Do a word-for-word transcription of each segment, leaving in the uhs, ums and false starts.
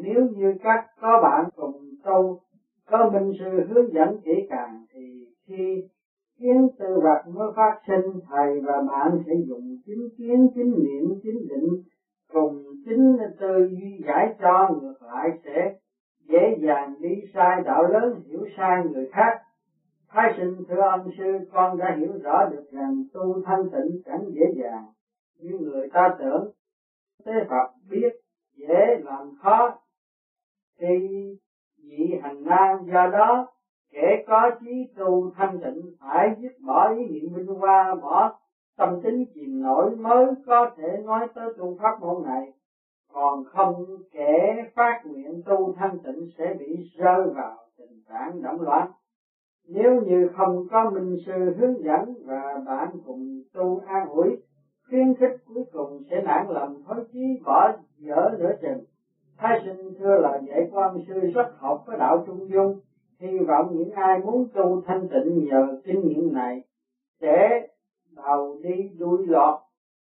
nếu như các có bạn cùng tu có minh sư hướng dẫn kỹ càng thì khi kiến tư vật mới phát sinh, thầy và bạn sẽ dùng chính kiến, chính niệm, chính định cùng chính tư duy giải cho, ngược lại sẽ dễ dàng đi sai đạo lớn, hiểu sai người khác. Thái sinh thưa ông sư, con đã hiểu rõ được rằng tu thanh tịnh chẳng dễ dàng như người ta tưởng. Tế Phật biết dễ làm khó khi vị hành nan, do đó kẻ có chí tu thanh tịnh phải dứt bỏ ý niệm vinh hoa, bỏ tâm tính chìm nổi mới có thể nói tới tu pháp môn này. Còn không, kẻ phát nguyện tu thanh tịnh sẽ bị rơi vào tình trạng động loạn. Nếu như không có minh sư hướng dẫn và bạn cùng tu an ủi khuyến khích, cuối cùng sẽ nản lòng thối chí bỏ dở nửa chừng. Thái sinh thưa lời dạy của ông sư rất hợp với đạo trung dung. Hy vọng những ai muốn tu thanh tịnh nhờ kinh nghiệm này sẽ đầu đi đuôi lọt,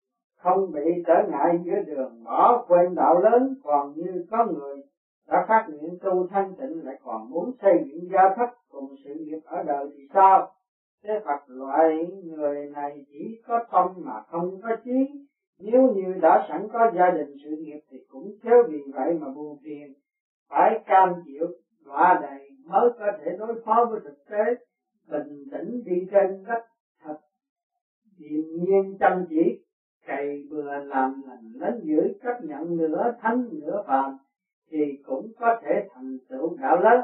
không bị trở ngại giữa đường, bỏ quên đạo lớn. Còn như có người đã phát nguyện tu thanh tịnh lại còn muốn xây dựng gia thất cùng sự nghiệp ở đời thì sao? Thế Phật loại người này chỉ có tâm mà không có trí. Nếu như đã sẵn có gia đình sự nghiệp thì cũng chớ vì vậy mà buồn phiền, phải cam chịu đọa đầy mới có thể đối phó với thực tế. Bình tĩnh đi trên đất thật điềm nhiên chăm chỉ, cày bừa làm lành lớn dữ, chấp nhận nửa thánh nửa phàm thì cũng có thể thành tựu đạo lớn.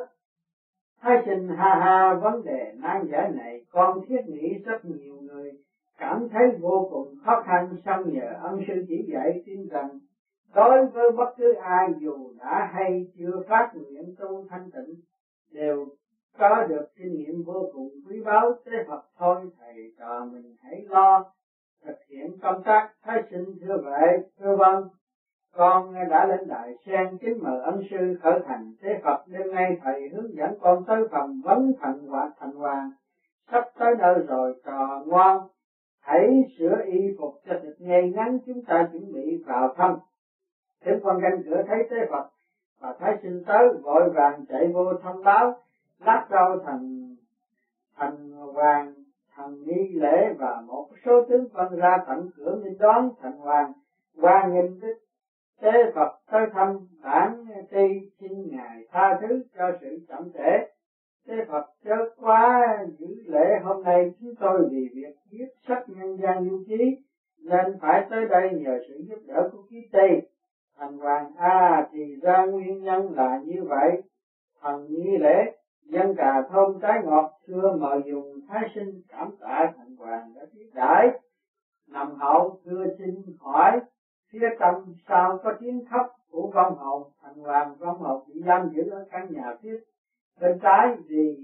Thái sinh ha ha, vấn đề nan giải này con thiết nghĩ rất nhiều người cảm thấy vô cùng khó khăn, song nhờ ông sư chỉ dạy tin rằng đối với bất cứ ai dù đã hay chưa phát nguyện tu thanh tịnh đều có được kinh nghiệm vô cùng quý báu. Thế Phật thôi, thầy trò mình hãy lo thực hiện công tác. Thái sinh thưa vậy, thưa vâng, con đã lên đài sen kính mời ân sư khởi hành. Thế Phật đêm nay thầy hướng dẫn con tới phòng vấn thần hoặc thành hoàng, sắp tới nơi rồi, trò ngoan hãy sửa y phục cho thật ngay ngắn, chúng ta chuẩn bị vào thăm. Đến quan canh cửa thấy Thế Phật và Thái sinh tới, vội vàng chạy vô thông báo. Lát sau thành thành hoàng, thần nghi lễ và một số tướng quân ra tận cửa nghênh đón. Thành hoàng hoan nghênh Đức Thế Phật tới thăm, bản tri xin ngài tha thứ cho sự chậm trễ. Thế Phật chớ quá giữ lễ, hôm nay chúng tôi vì việc viết sách nhân gian lưu trí nên phải tới đây nhờ sự giúp đỡ của ký tây. Thành hoàng à, thì ra nguyên nhân là như vậy. Thần nghi lễ dân trà thơm trái ngọt xưa mời dùng. Thái sinh cảm tạ thành hoàng đã tiếp đãi. Nằm hậu thưa xin hỏi phía trong sao có tiếng khóc của vong hồn. Thành hoàng vong hồn bị giam giữ ở căn nhà phía bên trái vì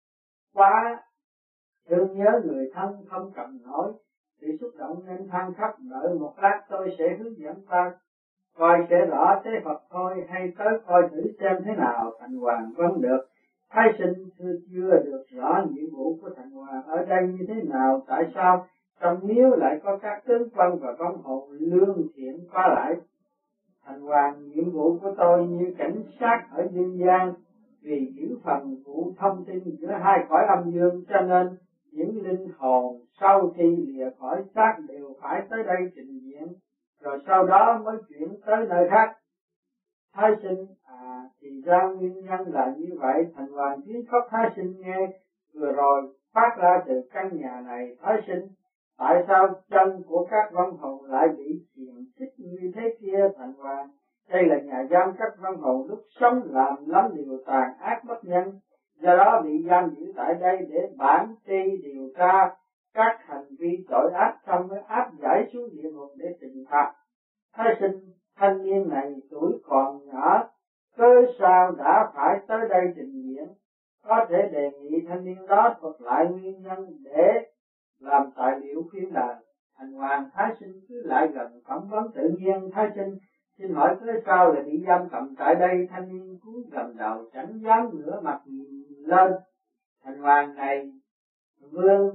quá thương nhớ người thân không cầm nổi, bị xúc động nên than khóc. Đợi một lát tôi sẽ hướng dẫn ta coi sẽ rõ. Thế Phật thôi, hay tới coi thử xem thế nào. Thành hoàng vâng được. Thái sinh thưa chưa được rõ nhiệm vụ của thành hoàng ở đây như thế nào, tại sao trong miếu lại có các tướng quân và vong hồn lương thiện qua lại. Thành hoàng nhiệm vụ của tôi như cảnh sát ở dương gian, vì giữ phần vụ thông tin giữa hai cõi âm dương, cho nên những linh hồn sau khi lìa khỏi xác đều phải tới đây trình diện, rồi sau đó mới chuyển tới nơi khác. Thái sinh à, thì ra nguyên nhân là như vậy. Thành hoàng tiếng khóc Thái sinh nghe vừa rồi phát ra từ căn nhà này. Thái sinh, tại sao chân của các vong hồn lại bị xiềng xích như thế kia? Thành hoàng, đây là nhà giam các vong hồn lúc sống làm lắm điều tàn ác bất nhân, do đó bị giam giữ tại đây để bản tri điều tra các hành vi tội ác, xong mới áp giải xuống địa ngục để trừng phạt. Thái sinh, thanh niên này tuổi còn nhỏ, cớ sao đã phải tới đây trình diễn? Có thể đề nghị thanh niên đó thuật lại nguyên nhân để làm tài liệu khuyên đời. Thành hoàng, Thái sinh cứ lại gần phỏng vấn tự nhiên. Thái sinh xin hỏi cớ sao lại bị giam cầm tại đây? Thanh niên cúi gầm đầu chẳng dám ngửa mặt nhìn lên. Thành hoàng này vương,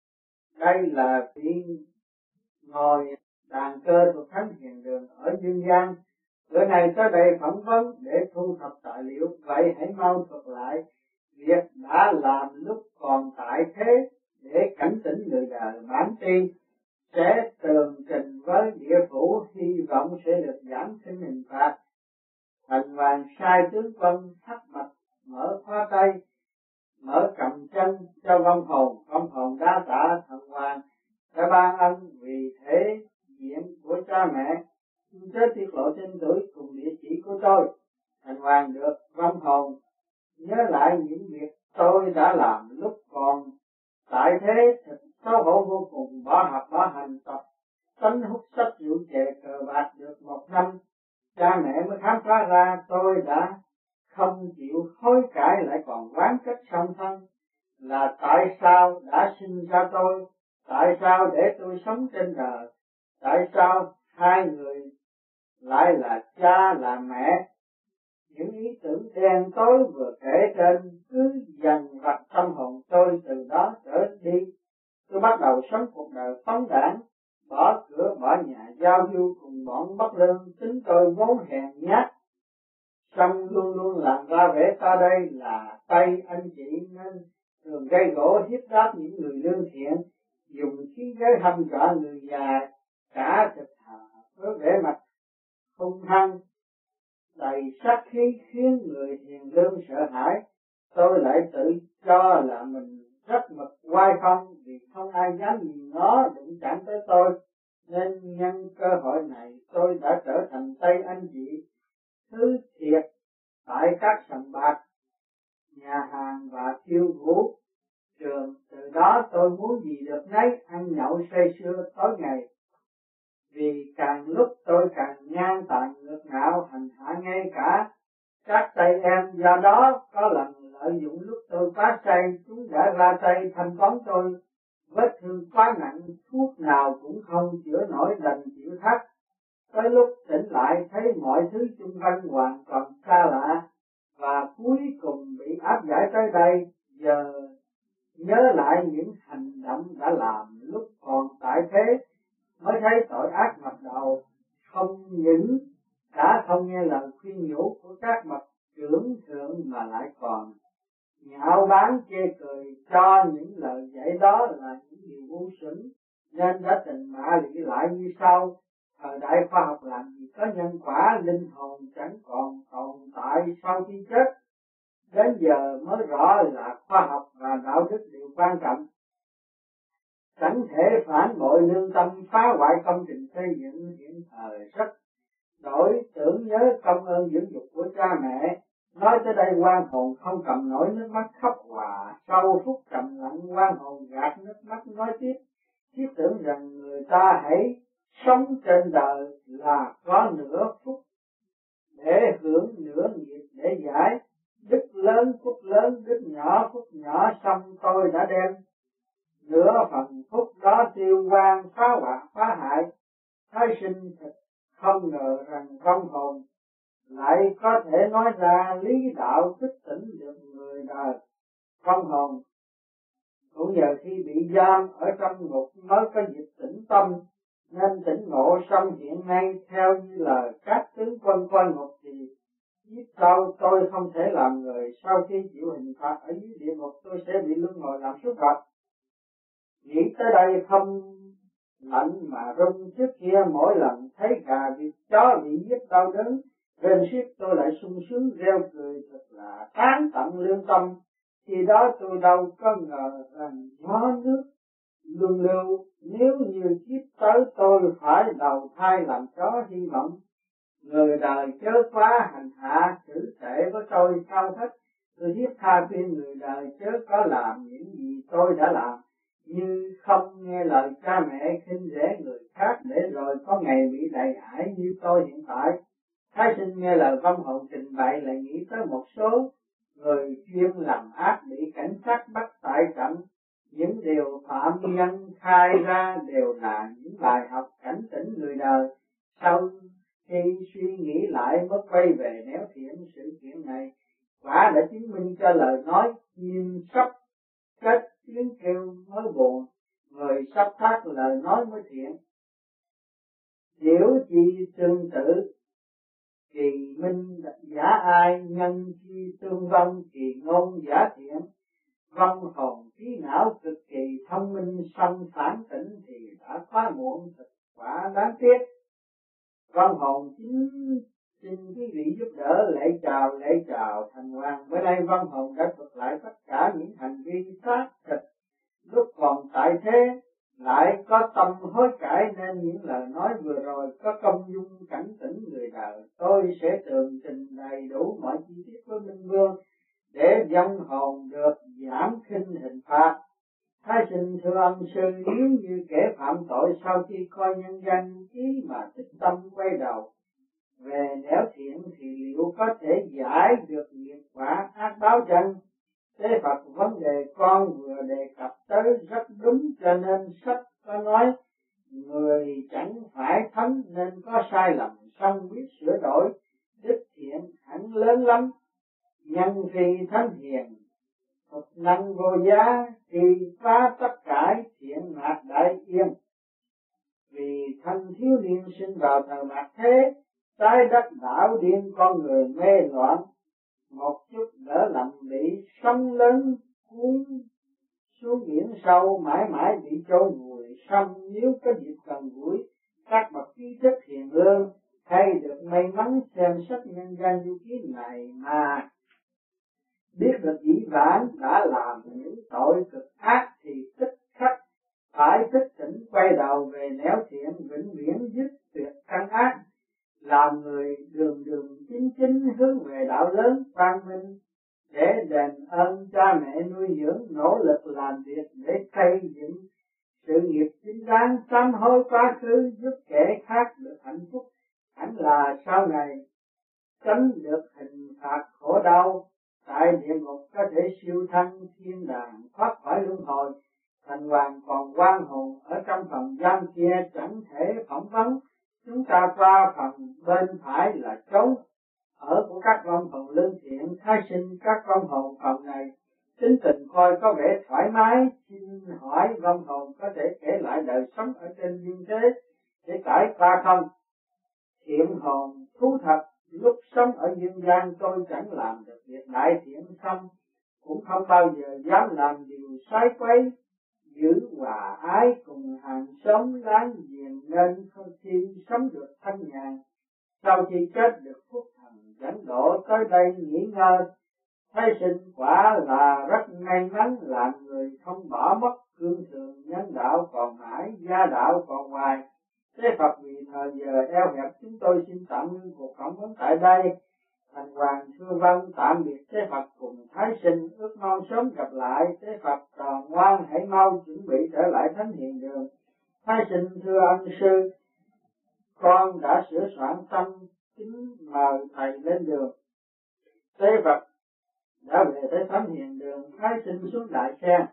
đây là vị ngồi đàn cơ thuộc thánh hiền đường ở dương gian, Bữa này tới đây phỏng vấn để thu thập tài liệu, vậy hãy mau thuật lại việc đã làm lúc còn tại thế để cảnh tỉnh người đời. Bản tin sẽ tường trình với địa phủ, hy vọng sẽ được giảm轻hình phạt. Thành Hoàng sai tướng quân thắt mạch, mở khóa tay, mở cầm chân cho vong hồn. Vong hồn đa tạ Thành Hoàng đã ban ân vì thể diện của cha mẹ. Chết tiết lộ tên tuổi cùng địa chỉ của tôi. Thành Hoàng được vong hồn nhớ lại những việc tôi đã làm lúc còn tại thế, thật xấu hổ vô cùng. Bỏ học bỏ hành tập tánh hút sách rượu chè cờ bạc được một năm, cha mẹ mới khám phá ra tôi đã không chịu hối cải, lại còn oán trách song thân là tại sao đã sinh ra tôi, tại sao để tôi sống trên đời, tại sao hai người lại là cha là mẹ. Những ý tưởng đen tối vừa kể trên cứ dần vặt tâm hồn tôi. Từ đó trở đi, tôi bắt đầu sống cuộc đời phóng đãng, bỏ cửa bỏ nhà, giao du cùng bọn bất lương. Tính tôi vốn hèn nhát, song luôn luôn làm ra vẻ ta đây là tay anh chị, nên thường gây gỗ hiếp đáp những người lương thiện, dùng khí giới hăm dọa người già cả thực thà với vẻ mặt hung hăng đầy sát khí, khiến người hiền lương sợ hãi. Tôi lại tự cho là mình rất mực oai phong, vì không ai dám nhìn nó đụng chạm tới tôi, nên nhân cơ hội này tôi đã trở thành tay anh chị thứ thiệt tại các sòng bạc, nhà hàng và khiêu vũ trường. Từ đó tôi muốn gì được nấy, ăn nhậu say sưa tối ngày, vì càng lúc tôi càng ngang tàn ngược ngạo, hành hạ ngay cả các tay em. Do đó có lần lợi dụng lúc tôi quá say, chúng đã ra tay thanh toán tôi. Vết thương quá nặng, thuốc nào cũng không chữa nổi, đành chịu thắt. Tới lúc tỉnh lại thấy mọi thứ xung quanh hoàn toàn xa lạ, và cuối cùng bị áp giải tới đây. Giờ nhớ lại những hành động đã làm lúc còn tại thế, mới thấy tội ác ngập đầu. Không những đã không nghe lời khuyên nhủ của các bậc trưởng thượng, mà lại còn nhạo báng chê cười cho những lời dạy đó là những điều ngu xuẩn, nên đã tình mạ lụy lại như sau. Thời đại khoa học làm gì có nhân quả, linh hồn chẳng còn tồn tại sau khi chết. Đến giờ mới rõ là khoa học và đạo đức đều quan trọng, chẳng thể phản bội lương tâm, phá hoại công trình xây dựng hiện thời. Rất đổi tưởng nhớ công ơn dưỡng dục của cha mẹ. Nói tới đây oan hồn không cầm nổi nước mắt, khóc hòa. Sau phút trầm lặng, oan hồn gạt nước mắt nói tiếp: thiết tưởng rằng người ta hãy sống trên đời là có nửa phút để hưởng, nửa nghiệp để giải. Đức lớn phúc lớn, đức nhỏ phúc nhỏ, xong tôi đã đem nửa phần phúc đó tiêu quan, phá hoại phá hại. Thái sinh thật không ngờ rằng vong hồn lại có thể nói ra lý đạo thức tỉnh được người đời. Vong hồn cũng nhờ khi bị giam ở trong ngục mới có dịp tỉnh tâm, nên tỉnh ngộ. Xong hiện nay theo như lời các tướng quân coi ngục thì giết sau tôi không thể làm người. Sau khi chịu hình phạt ở dưới địa ngục, tôi sẽ bị luân hồi làm súc vật. Nghĩ tới đây không lạnh mà run. Trước kia mỗi lần thấy gà vịt chó bị giết đau đớn rên xiết, tôi lại sung sướng reo cười, thật là tán tận lương tâm. Khi đó tôi đâu có ngờ rằng gió nước luân lưu, nếu như kiếp tới tôi phải đầu thai làm chó. Hy vọng người đời chớ quá hành hạ xử tệ với tôi sao hết. Tôi thiết tha khuyên người đời chớ có làm những gì tôi đã làm, như không nghe lời cha mẹ, khinh rẻ người khác, để rồi có ngày bị đầy ải như tôi hiện tại. Thái sinh nghe lời vong hồn trình bày, lại nghĩ tới một số người chuyên làm ác bị cảnh sát bắt tại trận. Những điều phạm nhân khai ra đều là những bài học cảnh tỉnh người đời. Sau khi suy nghĩ lại mới quay về néo thiện. Sự kiện này quả đã chứng minh cho lời nói chim sắp kết tiếng kêu mới buồn, người sắp thác lời nói mới thiện. Hiểu chi tương tự kỳ minh giả ai, nhân chi tương vong kỳ ngôn giả thiện. Vong hồn trí não cực kỳ thông minh, song phản tỉnh thì đã quá muộn, thật quả đáng tiếc. Vong hồn chính xin quý vị giúp đỡ, lễ chào lễ chào thành hoàng. Bữa nay vong hồn đã thuật lại tất cả những hành vi xác thịt lúc còn tại thế, lại có tâm hối cải, nên những lời nói vừa rồi có công dung cảnh tỉnh người đời. Tôi sẽ tường trình đầy đủ mọi chi tiết với Minh Vương để vong hồn được giảm khinh hình phạt. Thái sinh thưa ông sư, nếu như kẻ phạm tội sau khi coi nhân gian ý mà tích tâm quay đầu về nẻo thiện thì liệu có thể giải được nghiệp quả ác báo chăng? Thế Phật vấn đề con vừa đề cập tới rất đúng, cho nên sách có nói người chẳng phải thánh nên có sai lầm, song biết sửa đổi, đức thiện hẳn lớn lắm. Nhân phi thánh hiền thuật năng vô giá, thì phá tất cả thiện mạt đại yên. Vì thanh thiếu niên sinh vào thời mạt thế, trái đất đảo điên, con người mê loạn, một chút đỡ lầm bị sóng lớn cuốn xuống biển sâu, mãi mãi bị chôn vùi. Xong nếu có dịp gần gũi các bậc trí thức hiền lương, hay được may mắn xem sách nhân gian du ký này mà biết được dĩ vãng đã làm những tội cực ác, thì tức khắc phải thức tỉnh quay đầu về nẻo thiện, vĩnh viễn dứt tuyệt căn ác, làm người đường đường chính chính hướng về đạo lớn quang minh, để đền ơn cha mẹ nuôi dưỡng, nỗ lực làm việc để xây dựng sự nghiệp chính đáng, sám hối quá khứ, giúp kẻ khác được hạnh phúc, hẳn là sau này tránh được hình phạt khổ đau. Tại địa ngục có thể siêu thăng thiên đàng, thoát khỏi luân hồi. Thành hoàng còn oan hồn ở trong phòng giam kia chẳng thể phỏng vấn. Chúng ta qua phần bên phải là chốn ở của các vong hồn lương thiện. Thái sinh các vong hồn phòng này tính tình coi có vẻ thoải mái, xin hỏi vong hồn có thể kể lại đời sống ở trên dương thế để trải qua không? Thiện hồn thú thật, lúc sống ở dương gian tôi chẳng làm được việc đại thiện, xong cũng không bao giờ dám làm điều sai quấy, giữ hòa ái cùng hàng xóm láng giềng, nên không khi sống được thanh nhàn. Sau khi chết được phúc thần dẫn độ tới đây nghỉ ngơi. Thái sinh quả là rất may mắn, làm người không bỏ mất cương thường, nhân đạo còn mãi, gia đạo còn hoài. Thế Phật vì thời giờ eo hẹp, chúng tôi xin tạm ngưng cuộc phỏng vấn tại đây. Thành hoàng thưa vâng, tạm biệt Thế Phật cùng Thái sinh, ước mong sớm gặp lại. Thế Phật tròn ngoan, hãy mau chuẩn bị trở lại thánh hiền đường. Thái sinh thưa ân sư, con đã sửa soạn tâm kính mời thầy lên đường. Thế Phật đã về tới thánh hiền đường. Thái sinh xuống đại xe.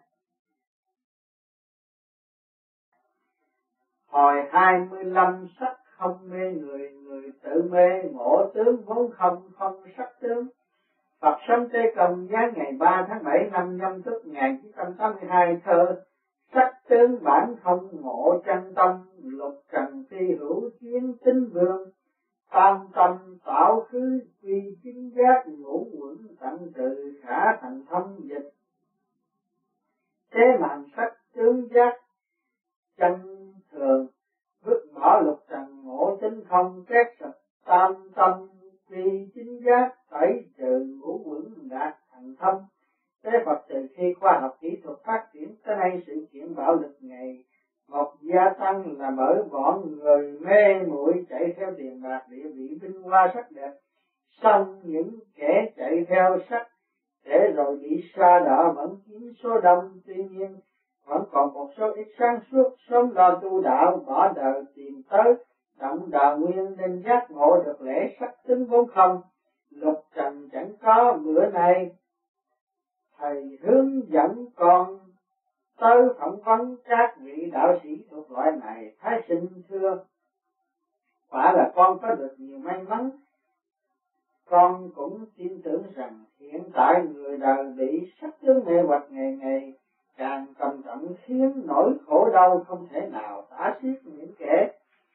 Hồi hai mươi lăm sắc không mê người, người tự mê ngộ tướng vốn không, không sắc tướng. Phật sống Tây Công giáng ngày ba tháng bảy năm Nhâm Tuất một nghìn chín trăm tám mươi hai, thơ sắc tướng bản không ngộ chân tâm, lục trần phi hữu chiến tinh vương. Tam tâm tạo khứ quy chính giác, ngũ quẩn tận trừ khả thành thông dịch. Thế làm sắc tướng giác chân thường, vứt bỏ lục trần ngộ tính không, kết sạch tam tâm quy chính giác, tẩy trừ ngũ quẩn đạt thành thông. Thế Phật từ khi khoa học kỹ thuật phát triển tới nay, sự kiện bạo lực ngày một gia tăng là bởi bọn người mê muội chạy theo tiền bạc, địa vị, vinh hoa, sắc đẹp. Xong những kẻ chạy theo sắc để rồi bị sa đọa vẫn chiếm số đông. Tuy nhiên vẫn còn một số ít sáng suốt sớm lo tu đạo, bỏ đời tìm tới động đà nguyên, nên giác ngộ được lẽ sắc tính vốn không, lục trần chẳng có. Bữa nay thầy hướng dẫn con tới phỏng vấn các vị đạo sĩ thuộc loại này. Thái sinh thưa, quả là con có được nhiều may mắn. Con cũng tin tưởng rằng hiện tại người đời bị sắc tướng mê hoặc ngày ngày càng trầm trọng, khiến nỗi khổ đau không thể nào tả xiết. Những kẻ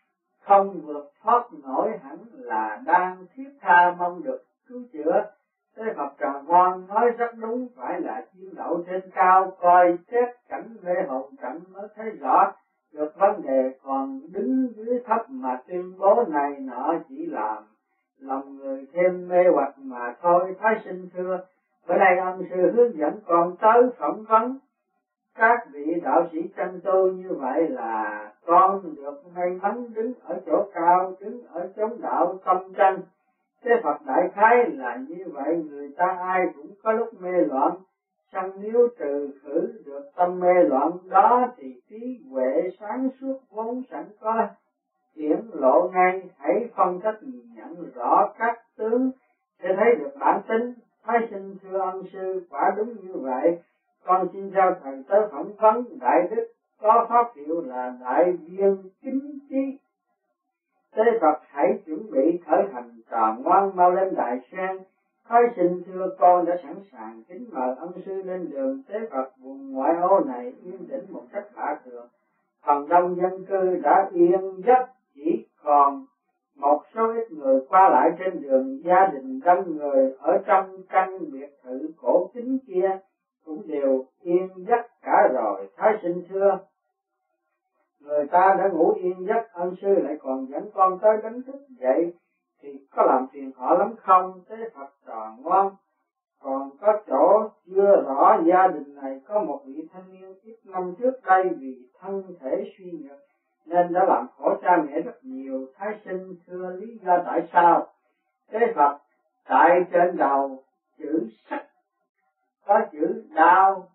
không vượt thoát nổi hẳn là đang thiết tha mong được cứu chữa. Thế Phật Trò Ngoan nói rất đúng, phải là chiến đấu trên cao, coi xét cảnh mê hồn cảnh mới thấy rõ được vấn đề, còn đứng dưới thấp mà tuyên bố này nọ chỉ làm lòng người thêm mê hoặc mà thôi. Thái sinh thưa, bữa nay ông sư hướng dẫn con tới phỏng vấn các vị đạo sĩ tranh tu, như vậy là con được may mắn đứng ở chỗ cao, đứng ở chốn đạo tâm tranh. Thế Phật đại khái là như vậy, người ta ai cũng có lúc mê loạn, song nếu trừ khử được tâm mê loạn đó thì trí huệ sáng suốt vốn sẵn có hiển lộ ngay. Hãy phân tích nhận rõ các tướng sẽ thấy được bản tính. Thái sinh thưa ông sư, quả đúng như vậy. Con xin giao thầy tới phỏng vấn đại đức có pháp hiệu là đại viên chính trí. Thế Phật hãy chuẩn bị khởi hành, Trò Ngoan mau lên đại sen. Thái sinh thưa con đã sẵn sàng, kính mời ân sư lên đường. Thế Phật vùng ngoại ô này yên tĩnh một cách lạ thường, phần đông dân cư đã yên giấc, chỉ còn một số ít người qua lại trên đường. Gia đình đông người ở trong căn biệt thự cổ kính kia cũng đều yên giấc cả rồi. Thái sinh thưa, người ta đã ngủ yên giấc, ân sư lại còn dẫn con tới đánh thức dậy thì có làm phiền họ lắm không? Thế Phật Trò Ngoan, còn có chỗ chưa rõ. Gia đình này có một vị thanh niên ít năm trước đây vì thân thể suy nhược nên đã làm khổ cha mẹ rất nhiều. Thái sinh thưa, lý do tại sao? Thế Phật, tại trên đầu chữ sắc có chữ đau,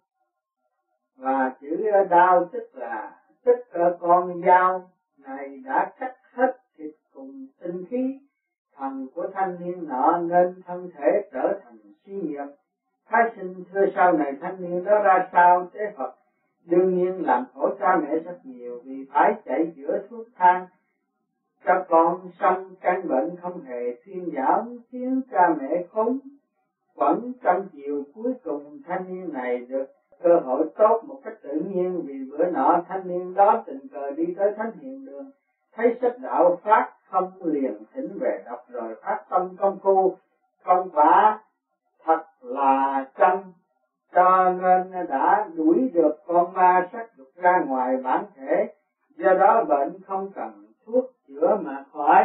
và chữ đau tức là tức con dao này đã cắt hết thịt cùng tinh khí thần của thanh niên nọ nên thân thể trở thành suy nhược. Thái sinh thưa, sau này thanh niên đó ra sao? Thế Phật, đương nhiên làm khổ cha mẹ rất nhiều vì phải chạy chữa thuốc thang cho con, xong căn bệnh không hề thuyên giảm, khiến cha mẹ khốn quẩn trong chiều. Cuối cùng thanh niên này được cơ hội tốt một cách tự nhiên, vì bữa nọ thanh niên đó tình cờ đi tới Thánh Hiền Đường, thấy sách đạo phát không liền thỉnh về đọc rồi phát tâm công phu, công quả thật là chân, cho nên đã đuổi được con ma sát dục ra ngoài bản thể. Do đó bệnh không cần thuốc chữa mà khỏi.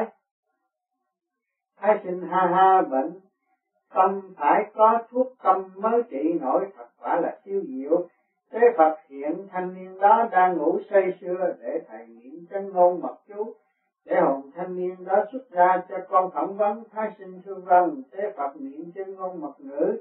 Thái sinh ha ha, bệnh tâm phải có thuốc tâm mới trị nổi, thật quả là siêu diệu. Thế Phật hiện thanh niên đó đang ngủ say sưa, để thầy niệm chân ngôn mật chú để hồn thanh niên đó xuất ra cho con phỏng vấn. Thái sinh thưa vâng. Thế Phật niệm chân ngôn mật ngữ,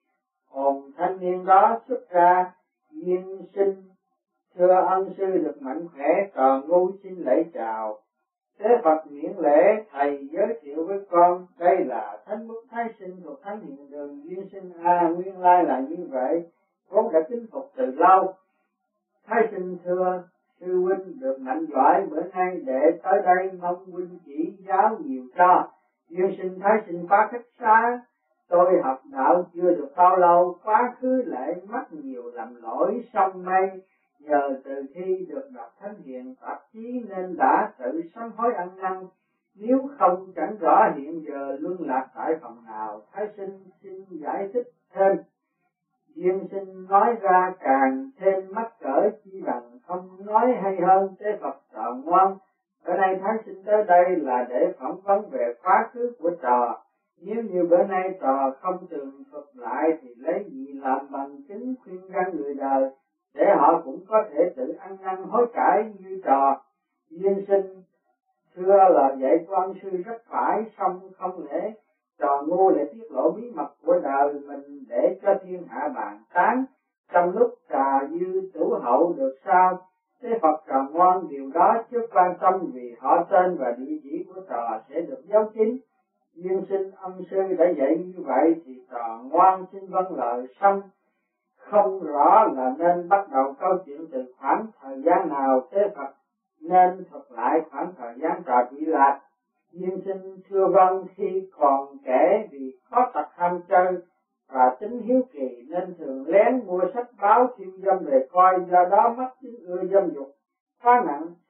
hồn thanh niên đó xuất ra. Duyên sinh thưa ân sư được mạnh khỏe, Trò Ngu xin lễ chào. Thế Phật miễn lễ, thầy giới thiệu với con, đây là Thánh Bút Thái Sinh thuộc Thánh Hiền Đường. Duyên sinh a, nguyên lai là như vậy, vốn đã kính phục từ lâu. Thái sinh thưa sư huynh được mạnh giỏi, bữa nay đệ tới đây mong huynh chỉ giáo nhiều cho. Duyên sinh Thái sinh phá khách xá, tôi học đạo chưa được bao lâu, quá khứ lại mắc nhiều lầm lỗi song may. Nhờ từ khi được đọc Thánh Hiền tạp chí nên đã tự sám hối ăn năn, nếu không chẳng rõ hiện giờ luân lạc tại phòng nào. Thái sinh xin giải thích thêm. Duyên sinh nói ra càng thêm mắc cỡ, chi bằng không nói hay hơn. Thế Phật Trò Ngoan, bữa nay Thái sinh tới đây là để phỏng vấn về quá khứ của Trò. Nếu như bữa nay Trò không tường thuật lại thì lấy gì làm bằng chứng khuyên răn người đời, để họ cũng có thể tự ăn năn hối cải như Trò. Duyên sinh thưa là dạy của ân sư rất phải, song không lẽ Trò ngu lại tiết lộ bí mật của đời mình để cho thiên hạ bàn tán trong lúc trà dư tửu hậu được sao? Thế Phật Trò Ngoan, điều đó chưa quan tâm, vì họ tên và địa chỉ của Trò sẽ được giấu kín. Duyên sinh ân sư đã dạy như vậy thì Trò Ngoan xin vâng lời, xong không rõ là nên bắt đầu câu chuyện từ khoảng thời gian nào. Thế Phật nên thuật lại khoảng thời gian Trò bị lạc. Duyên sinh thưa vâng, khi còn kể vì có tật ham chơi và tính hiếu kỳ nên thường lén mua sách báo khiêu dâm về coi, do đó mất tính ưa dâm dục quá nặng.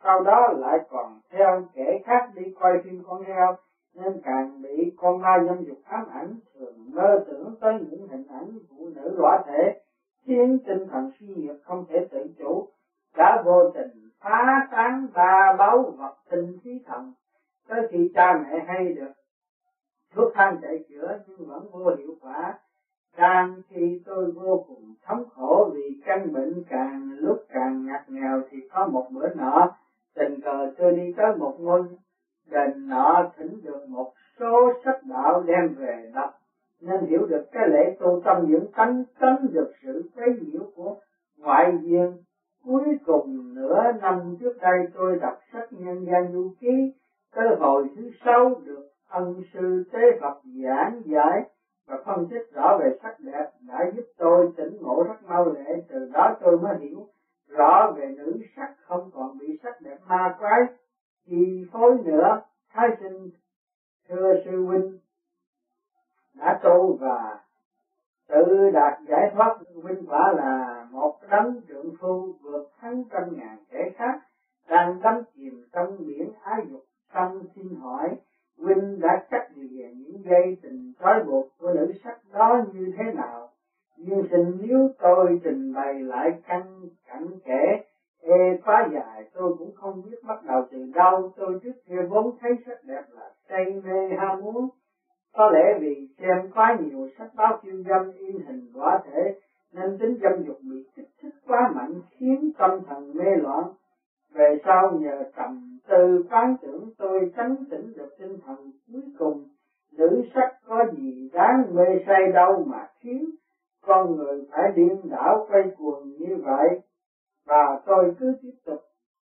sau đó lại còn theo kẻ khác đi coi phim con heo, nên càng bị con ma dâm dục ám ảnh, thường mơ tưởng tới những hình ảnh phụ nữ lõa thể, khiến tinh thần suy nhược không thể tự chủ, đã vô tình phá tán ba báu vật tình khí thần. Tới khi cha mẹ hay được thuốc thang chạy chữa nhưng vẫn vô hiệu quả, đang khi tôi vô cùng thống khổ vì căn bệnh càng lúc càng ngặt nghèo, thì có một bữa nọ tình cờ tôi đi tới một ngôi đền nọ, thỉnh được một số sách đạo đem về đọc, nên hiểu được cái lễ tu tâm dưỡng tánh, tránh được sự quấy nhiễu của ngoại duyên. Cuối cùng nửa năm trước đây tôi đọc sách Nhân gian du ký, tới hồi thứ sáu được ân sư Tế Phật giảng giải và phân tích rõ về sắc đẹp, đã giúp tôi tỉnh ngộ rất mau lẹ. Từ đó tôi mới hiểu rõ về nữ sắc, không còn bị sắc đẹp ma quái chi phối nữa. Thái sinh thưa sư huynh đã tu và tự đạt giải thoát, huynh quả là một đấng trượng phu vượt thắng trăm ngàn kẻ khác đang đắm chìm trong biển ái dục. Tâm xin hỏi huynh đã cắt lìa những dây tình trói buộc của nữ sắc đó như thế nào? Nhưng xin nếu tôi trình bày lại căn cảnh kể ê quá dài, tôi cũng không biết bắt đầu từ đâu. Tôi trước kia vốn thấy sắc đẹp là say mê ham muốn, có lẽ vì xem quá nhiều sách báo khiêu dâm in hình lõa thể nên tính dâm dục bị kích thích quá mạnh, khiến tâm thần mê loạn. Về sau nhờ trầm tư quán tưởng, tôi tránh tỉnh được tinh thần. Cuối cùng nữ sắc có gì đáng mê say đâu mà khiến con người phải điên đảo quay cuồng như vậy. Và tôi cứ tiếp tục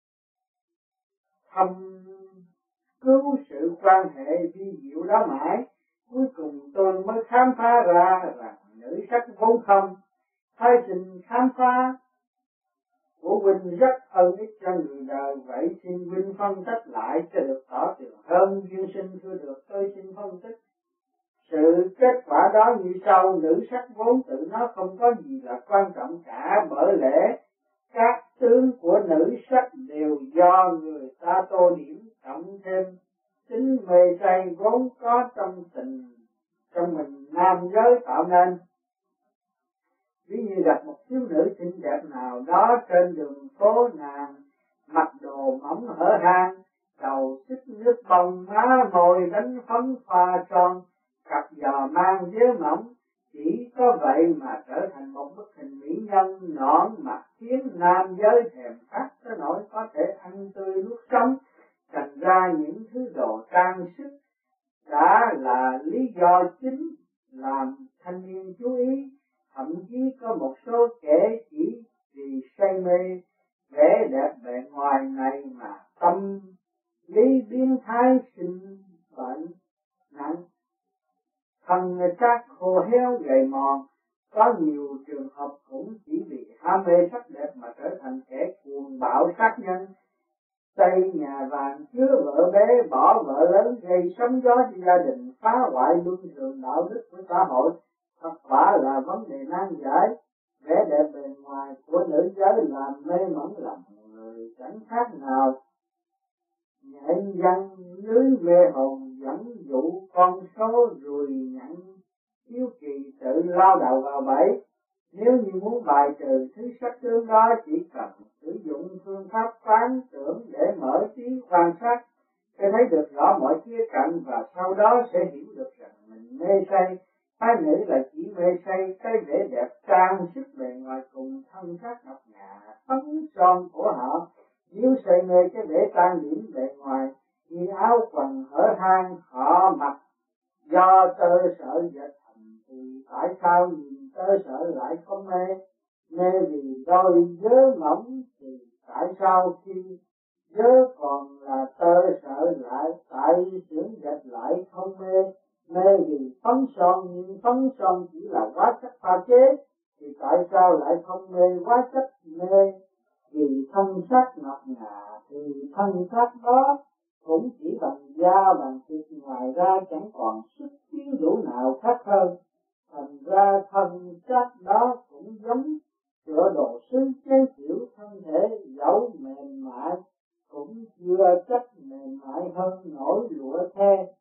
thăm cứu sự quan hệ vi diệu đó mãi. Cuối cùng tôi mới khám phá ra rằng nữ sắc vốn không. Thái sinh khám phá của huynh rất ân ích cho người đời, vậy xin huynh phân tích lại cho được rõ tường hơn. Duyên sinh thưa được, tôi xin phân tích sự kết quả đó như sau. Nữ sắc vốn tự nó không có gì là quan trọng cả, bởi lẽ các tướng của nữ sắc đều do người ta tô điểm, cộng thêm tính mê say vốn có trong tình trong mình nam giới tạo nên. Ví như gặp một thiếu nữ xinh đẹp nào đó trên đường phố, nàng mặc đồ mỏng hở hang, đầu xích nước bông, má môi đánh phấn pha son, cặp giò mang vớ mỏng, chỉ có vậy mà trở thành một bức hình mỹ nhân nõn mà khiến nam giới thèm khát tới nỗi có thể ăn tươi nuốt sống. Thành ra những thứ đồ trang sức đã là lý do chính làm thanh niên chú ý. Thậm chí có một số kẻ chỉ vì say mê vẻ đẹp bề ngoài này mà tâm lý biến thái, sinh bệnh nặng, thân xác khô héo gầy mòn. Có nhiều trường hợp cũng chỉ vì ham mê sắc đẹp mà trở thành kẻ cuồng bạo sát nhân, xây nhà vàng chứa vợ bé, bỏ vợ lớn, gây sóng gió cho gia đình, phá hoại luân thường đạo đức của xã hội. Thật quả là vấn đề nan giải. Vẻ đẹp bề ngoài của nữ giới làm mê mẩn lòng người, chẳng khác nào nhẹ dân lưới mê hồn, dẫn dụ con số ruồi nhặn hiếu kỳ tự lao đầu vào bẫy. Nếu như muốn bài trừ thứ sắc tướng đó, chỉ cần sử dụng phương pháp quán tưởng để mở trí quan sát, sẽ thấy được rõ mọi khía cạnh, và sau đó sẽ hiểu được rằng mình mê say. Phái nữ là chỉ mê say cái vẻ đẹp trang sức bề ngoài cùng thân xác ngọc ngà phấn son của họ. Nếu say mê cái vẻ trang điểm bề ngoài như áo quần hở hang họ mặc do tơ sợi dệt thành, thì tại sao nhìn tơ sợi lại không mê? Mê vì đôi vớ mỏng, thì tại sao khi vớ còn là tơ sợi lại tại xưởng dệt lại không mê? Mê vì phấn son, nhưng phấn son chỉ là hóa chất pha chế, thì tại sao lại không mê hóa chất? Mê vì thân xác ngọc ngà, thì thân xác đó cũng chỉ bằng da bằng thịt, ngoài ra chẳng còn sức quyến rũ nào khác hơn. Thành ra thân xác đó cũng giống sữa đồ sứ chế kiểu, thân thể dẫu mềm mại cũng vừa chất mềm mại hơn nổi lụa the.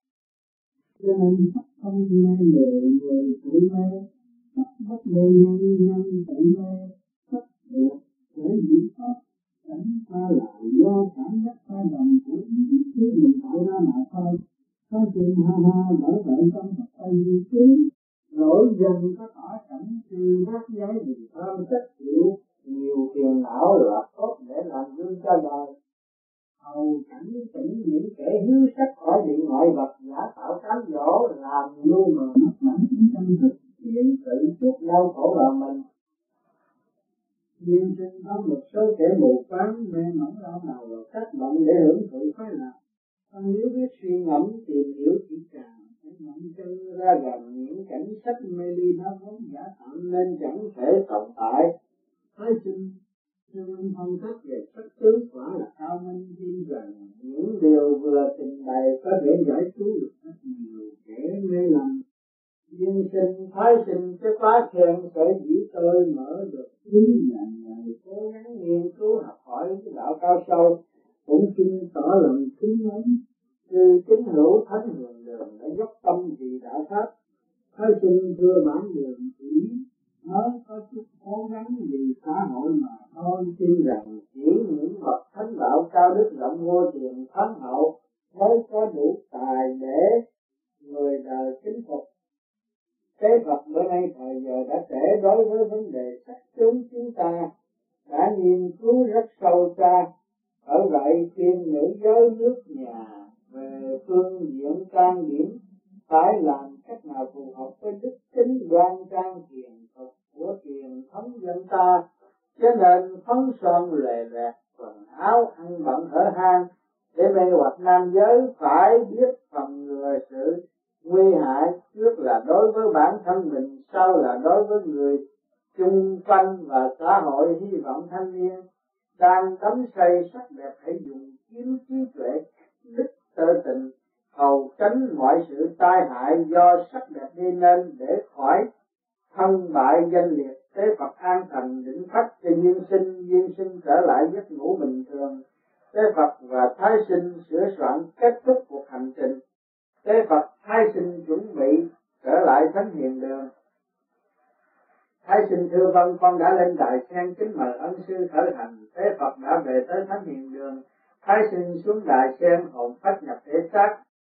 Cho nên sắc không mê lệ người tự mê, sắc bất mê nhân nhân tự mê, sắc đẹp để diễn pháp cảnh ta lại do cảm giác ta đồng của ý chí mình tạo ra mà thôi. Có chuyện ha ha bởi vậy trong Phật Tây Di Chí nổi dần có tỏ cảnh trừ bát giới vì tham chất chịu nhiều phiền não là tốt để làm gương cho đời. Hầu cảnh tỉnh những kẻ hiếu sắc khỏi bị ngoại vật giả tạo cám dỗ làm lu mờ mắt bản tính chân thực, khiến tự chuốc đau khổ vào mình. Duyên sinh có một số kẻ mù quáng mê mẩn lao đầu vào các bệnh để hưởng thụ khoái lạc. Còn nếu biết suy ngẫm tìm hiểu kỹ càng, hãy mạnh chân ra gần những cảnh sách mê ly đó vốn giả tạo nên chẳng thể tồn tại. Thái sinh nhưng phân tích về sắc tướng quả là cao minh, tin rằng những điều vừa trình bày có thể giải cứu được rất nhiều kẻ mê lầm. Duyên sinh thái sinh cái quá khen sở dĩ tôi mở được ý là ngày cố gắng nghiên cứu học hỏi cái đạo cao sâu, cũng xin tỏ lòng kính mến sư kính hữu thánh hiền đường đã dốc tâm vì đạo pháp. Thái sinh thưa bản đường chỉ mới có chút cố gắng vì xã hội mà thôi, tin rằng chỉ những bậc thánh đạo cao đức rộng vô tiền thắng hậu mới có đủ tài để người đời kính phục. Thế Phật bữa nay thời giờ đã trễ đối với vấn đề sắc tướng chúng ta đã nghiên cứu rất sâu xa. Ở vậy khuyên nữ giới nước nhà về phương diện trang điểm phải làm cách nào phù hợp với đức tính đoan trang hiền thực của truyền thống dân ta, cho nên phấn son lòe loẹt, quần áo ăn bận hở hang để mê hoặc nam giới. Phải biết phòng ngừa sự nguy hại, trước là đối với bản thân mình, sau là đối với người chung quanh và xã hội. Hy vọng thanh niên đang đắm say sắc đẹp hãy dùng kiếm trí tuệ đức tơ tình hầu tránh mọi sự tai hại do sắc đẹp gây nên, để khỏi thân bại danh liệt. Tế Phật an thành định pháp cho duyên sinh, duyên sinh trở lại giấc ngủ bình thường. Tế Phật và Thái sinh sửa soạn kết thúc cuộc hành trình. Tế Phật Thái sinh chuẩn bị trở lại thánh hiền đường. Thái sinh thưa vâng, con đã lên đài sen kính mời ân sư khởi hành. Tế Phật đã về tới thánh hiền đường. Thái sinh xuống đài sen, hồn phách nhập thể xác.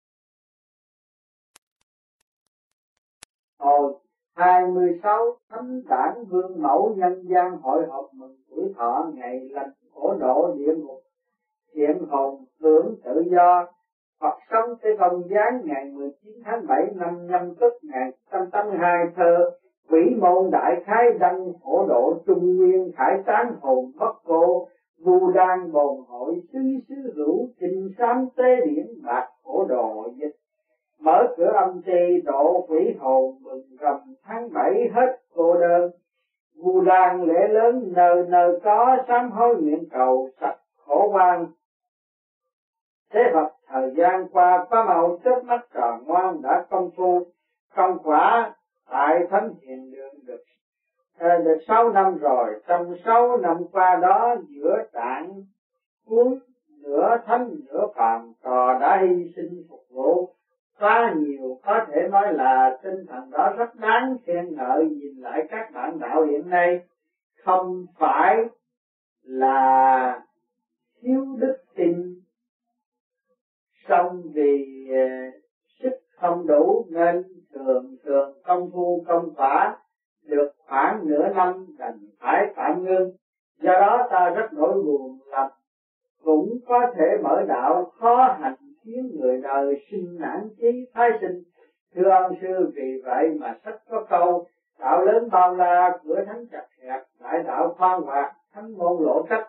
Hồi hai mươi sáu Thánh Đản Vương Mẫu nhân gian hội họp mừng tuổi thọ ngày lành khổ độ địa ngục hiện hồn hưởng tự do. Phật sống tới công giáng ngày mười chín tháng bảy năm Nhâm Tuất ngày một trăm tám mươi hai. Thơ Quỷ môn đại khái đăng phổ độ trung nguyên, khải tán hồn bất cô vu đan bồn hội xứ xứ hữu kinh sám tế điển bạc phổ độ dịch. Mở cửa âm trì độ quỷ hồn mừng rằm tháng bảy hết cô đơn. Vu đan lễ lớn nơi nơi có, sám hối nguyện cầu sạch khổ quan. Thế Phật thời gian qua có màu chớp mắt tròn ngoan đã công phu công quả tại thánh hiền đường được à, được sáu năm rồi. Trong sáu năm qua đó, giữa trạng cuốn nửa thánh nửa phàm, trò đã hy sinh phục vụ quá nhiều. Có thể nói là tinh thần đó rất đáng khen ngợi. Nhìn lại các bạn đạo hiện nay, không phải là thiếu đức tin, song vì uh, sức không đủ nên thường thường công phu công quả được khoảng nửa năm đành phải tạm ngưng. Do đó ta rất nỗi buồn lòng, cũng có thể mở đạo khó hành khiến người đời sinh nản chí. Thái sinh thưa ông sư, vì vậy mà sách có câu đạo lớn bao la, cửa thánh chặt hẹp, đại đạo khoan hoạt, thánh môn lộ cách.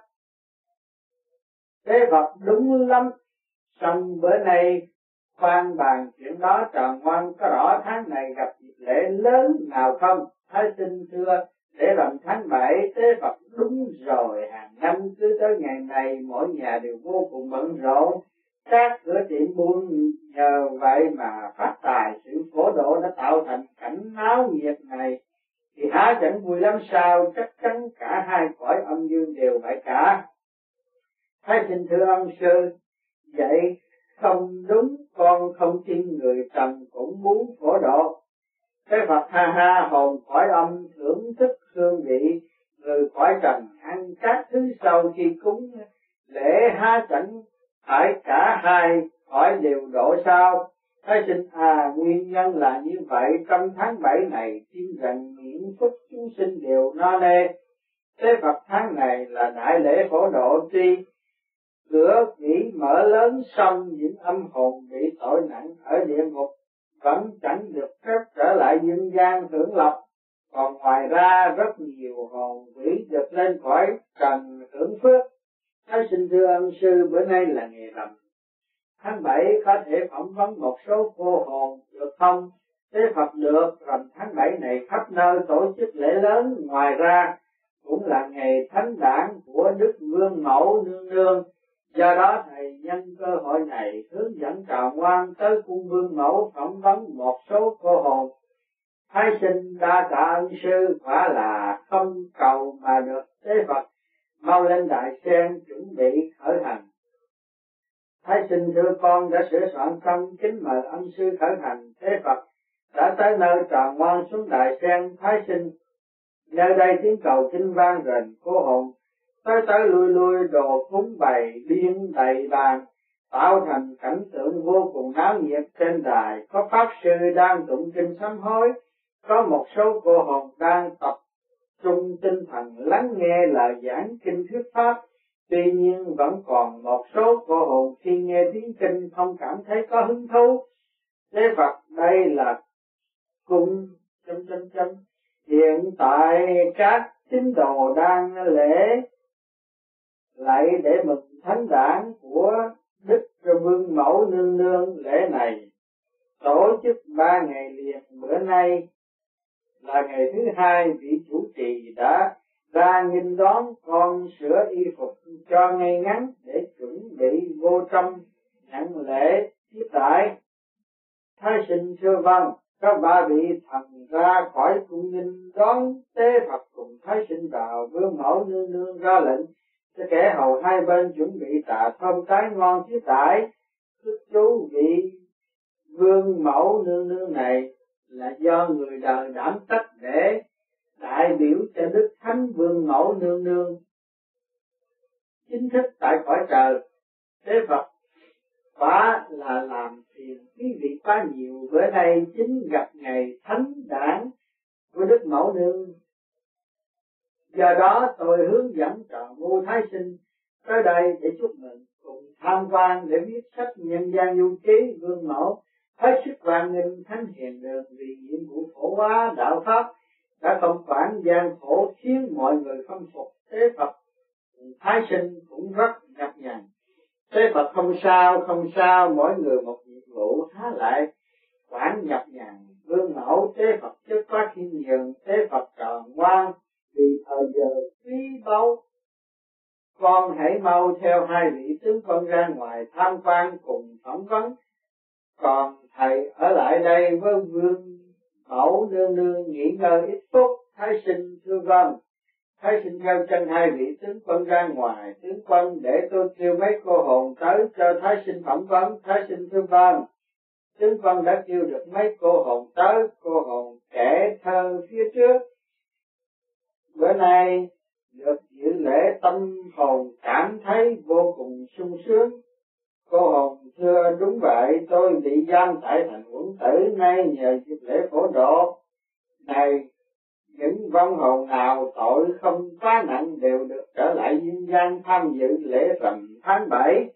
Tế Phật đúng lắm, song bữa nay khoan bàn chuyện đó tròn ngoan, có rõ tháng này gặp dịp lễ lớn nào không? Thái sinh thưa để rằm tháng bảy Tế Phật đúng rồi, hàng năm cứ tới ngày này mỗi nhà đều vô cùng bận rộn, các cửa tiệm buôn nhờ vậy mà phát tài. Sự phổ độ đã tạo thành cảnh náo nhiệt này thì há chẳng vui lắm sao? Chắc chắn cả hai cõi âm dương đều vậy cả. Thái xin thưa ông sư, vậy không đúng, con không tin người trần cũng muốn phổ độ. Thế Phật ha ha, hồn cõi âm thưởng thức hương vị, người cõi trần ăn các thứ sau khi cúng lễ há chẳng phải cả hai cõi đều độ sao? Thái sinh à, nguyên nhân là như vậy. Trong tháng bảy này xin rằng miễn phúc chúng sinh đều no nê. Thế Phật tháng này là đại lễ phổ độ, tuy cửa quỷ mở lớn xong những âm hồn bị tội nặng ở địa ngục vẫn chẳng được phép trở lại dương gian hưởng lộc. Còn ngoài ra rất nhiều hồn quỷ được lên cõi trần hưởng phước. Thái xin thưa ân sư, bữa nay là ngày rằm, tháng bảy có thể phỏng vấn một số cô hồn được không? Thế Phật được, rằm tháng bảy này khắp nơi tổ chức lễ lớn. Ngoài ra cũng là ngày thánh đản của Đức Vương Mẫu Nương Nương. Do đó thầy nhân cơ hội này hướng dẫn Trà Ngoan tới cung Vương Mẫu phỏng vấn một số cô hồn. Thái sinh đa tạ ân sư, quả là không cầu mà được. Thế Phật mau lên đại sen chuẩn bị khởi hành. Thái sinh thưa con đã sửa soạn xong, kính mời ân sư khởi hành. Thế Phật đã tới nơi Trà Ngoan xuống đại sen. Thái sinh nơi đây tiếng cầu kinh vang rền, cô hồn tới tới lui lui, đồ cúng bày biên đầy bàn, tạo thành cảnh tượng vô cùng náo nhiệt. Trên đài có pháp sư đang tụng kinh sám hối, có một số cô hồn đang tập trung tinh thần lắng nghe lời giảng kinh thuyết pháp. Tuy nhiên vẫn còn một số cô hồn khi nghe tiếng kinh không cảm thấy có hứng thú. Thế Phật đây là cung chấm chấm chấm hiện tại các tín đồ đang lễ lạy để mừng thánh đản của Đức Vương Mẫu Nương Nương. Lễ này tổ chức ba ngày liền, bữa nay là ngày thứ hai. Vị chủ trì đã ra nghênh đón con sửa y phục cho ngay ngắn để chuẩn bị vô trong nhận lễ tiếp đãi. Thái sinh thưa vâng. Có ba vị thần ra khỏi cung nghênh đón Tế Phật cùng Thái sinh vào. Vương Mẫu Nương Nương ra lệnh cho kẻ hầu hai bên chuẩn bị trà thơm trái ngon tiếp đãi. Thức chú vị Vương Mẫu Nương Nương này là do người đời đảm trách để đại biểu cho Đức Thánh Vương Mẫu Nương Nương chính thức tại cõi trời. Thế Phật quả là làm phiền quý vị quá nhiều. Bữa nay chính gặp ngày thánh đản của Đức Mẫu Nương, do đó tôi hướng dẫn trò Ngô Thái sinh tới đây để chúc mừng, cùng tham quan để viết sách nhân gian du ký. Vương Mẫu hết sức hoan nghênh thánh hiền đường, vì nhiệm vụ phổ hóa đạo pháp đã không quản gian khổ khiến mọi người khâm phục. Thế Phật Thái sinh cũng rất nhọc nhằn. Thế Phật không sao không sao, mỗi người một nhiệm vụ, há lại quản nhọc nhằn. Vương Mẫu Thế Phật chất quá khiêm nhường. Thế Phật tròn ngoan vì thời giờ quý báu, con hãy mau theo hai vị tướng quân ra ngoài tham quan cùng phỏng vấn, còn thầy ở lại đây với Vương Mẫu Nương Nương nghỉ ngơi ít phút. Thái sinh thưa vâng. Thái sinh theo chân hai vị tướng quân ra ngoài. Tướng quân để tôi kêu mấy cô hồn tới cho Thái sinh phỏng vấn. Thái sinh thưa vâng. Tướng quân đã kêu được mấy cô hồn tới. Cô hồn kể thơ phía trước. Bữa nay được dự lễ, tâm hồn cảm thấy vô cùng sung sướng. Cô hồn thưa đúng vậy, tôi bị giam tại thành Uẩn Tử, nay nhờ dịp lễ phổ độ này, những vong hồn nào tội không quá nặng đều được trở lại dương gian tham dự lễ rằm tháng bảy.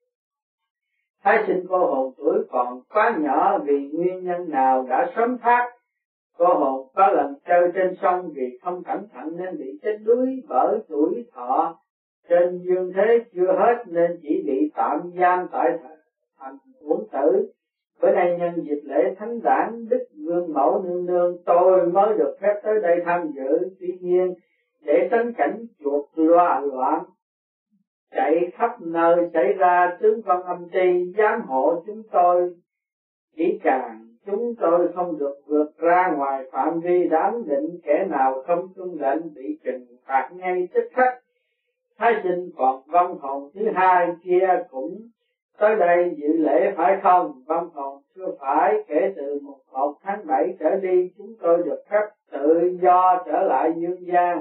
Thái sinh cô hồn tuổi còn quá nhỏ, vì nguyên nhân nào đã sớm thoát. Cô hồn có lần chơi trên sông vì không cẩn thận nên bị chết đuối, bởi tuổi thọ trên dương thế chưa hết nên chỉ bị tạm giam tại thành Uẩn Tử. Bữa nay nhân dịp lễ thánh đản Đức Vương Mẫu Nương Nương, tôi mới được phép tới đây tham dự. Tuy nhiên để tránh cảnh chuột loa loạn chạy khắp nơi xảy ra, tướng quân âm ty giám hộ chúng tôi kỹ càng. Chúng tôi không được vượt ra ngoài phạm vi đáng định, kẻ nào không tuân lệnh bị trừng phạt ngay tức khắc. Thái sinh còn vong hồn thứ hai kia cũng tới đây dự lễ phải không? Vong hồn thưa phải, kể từ mùng một tháng bảy trở đi chúng tôi được phép tự do trở lại dương gian.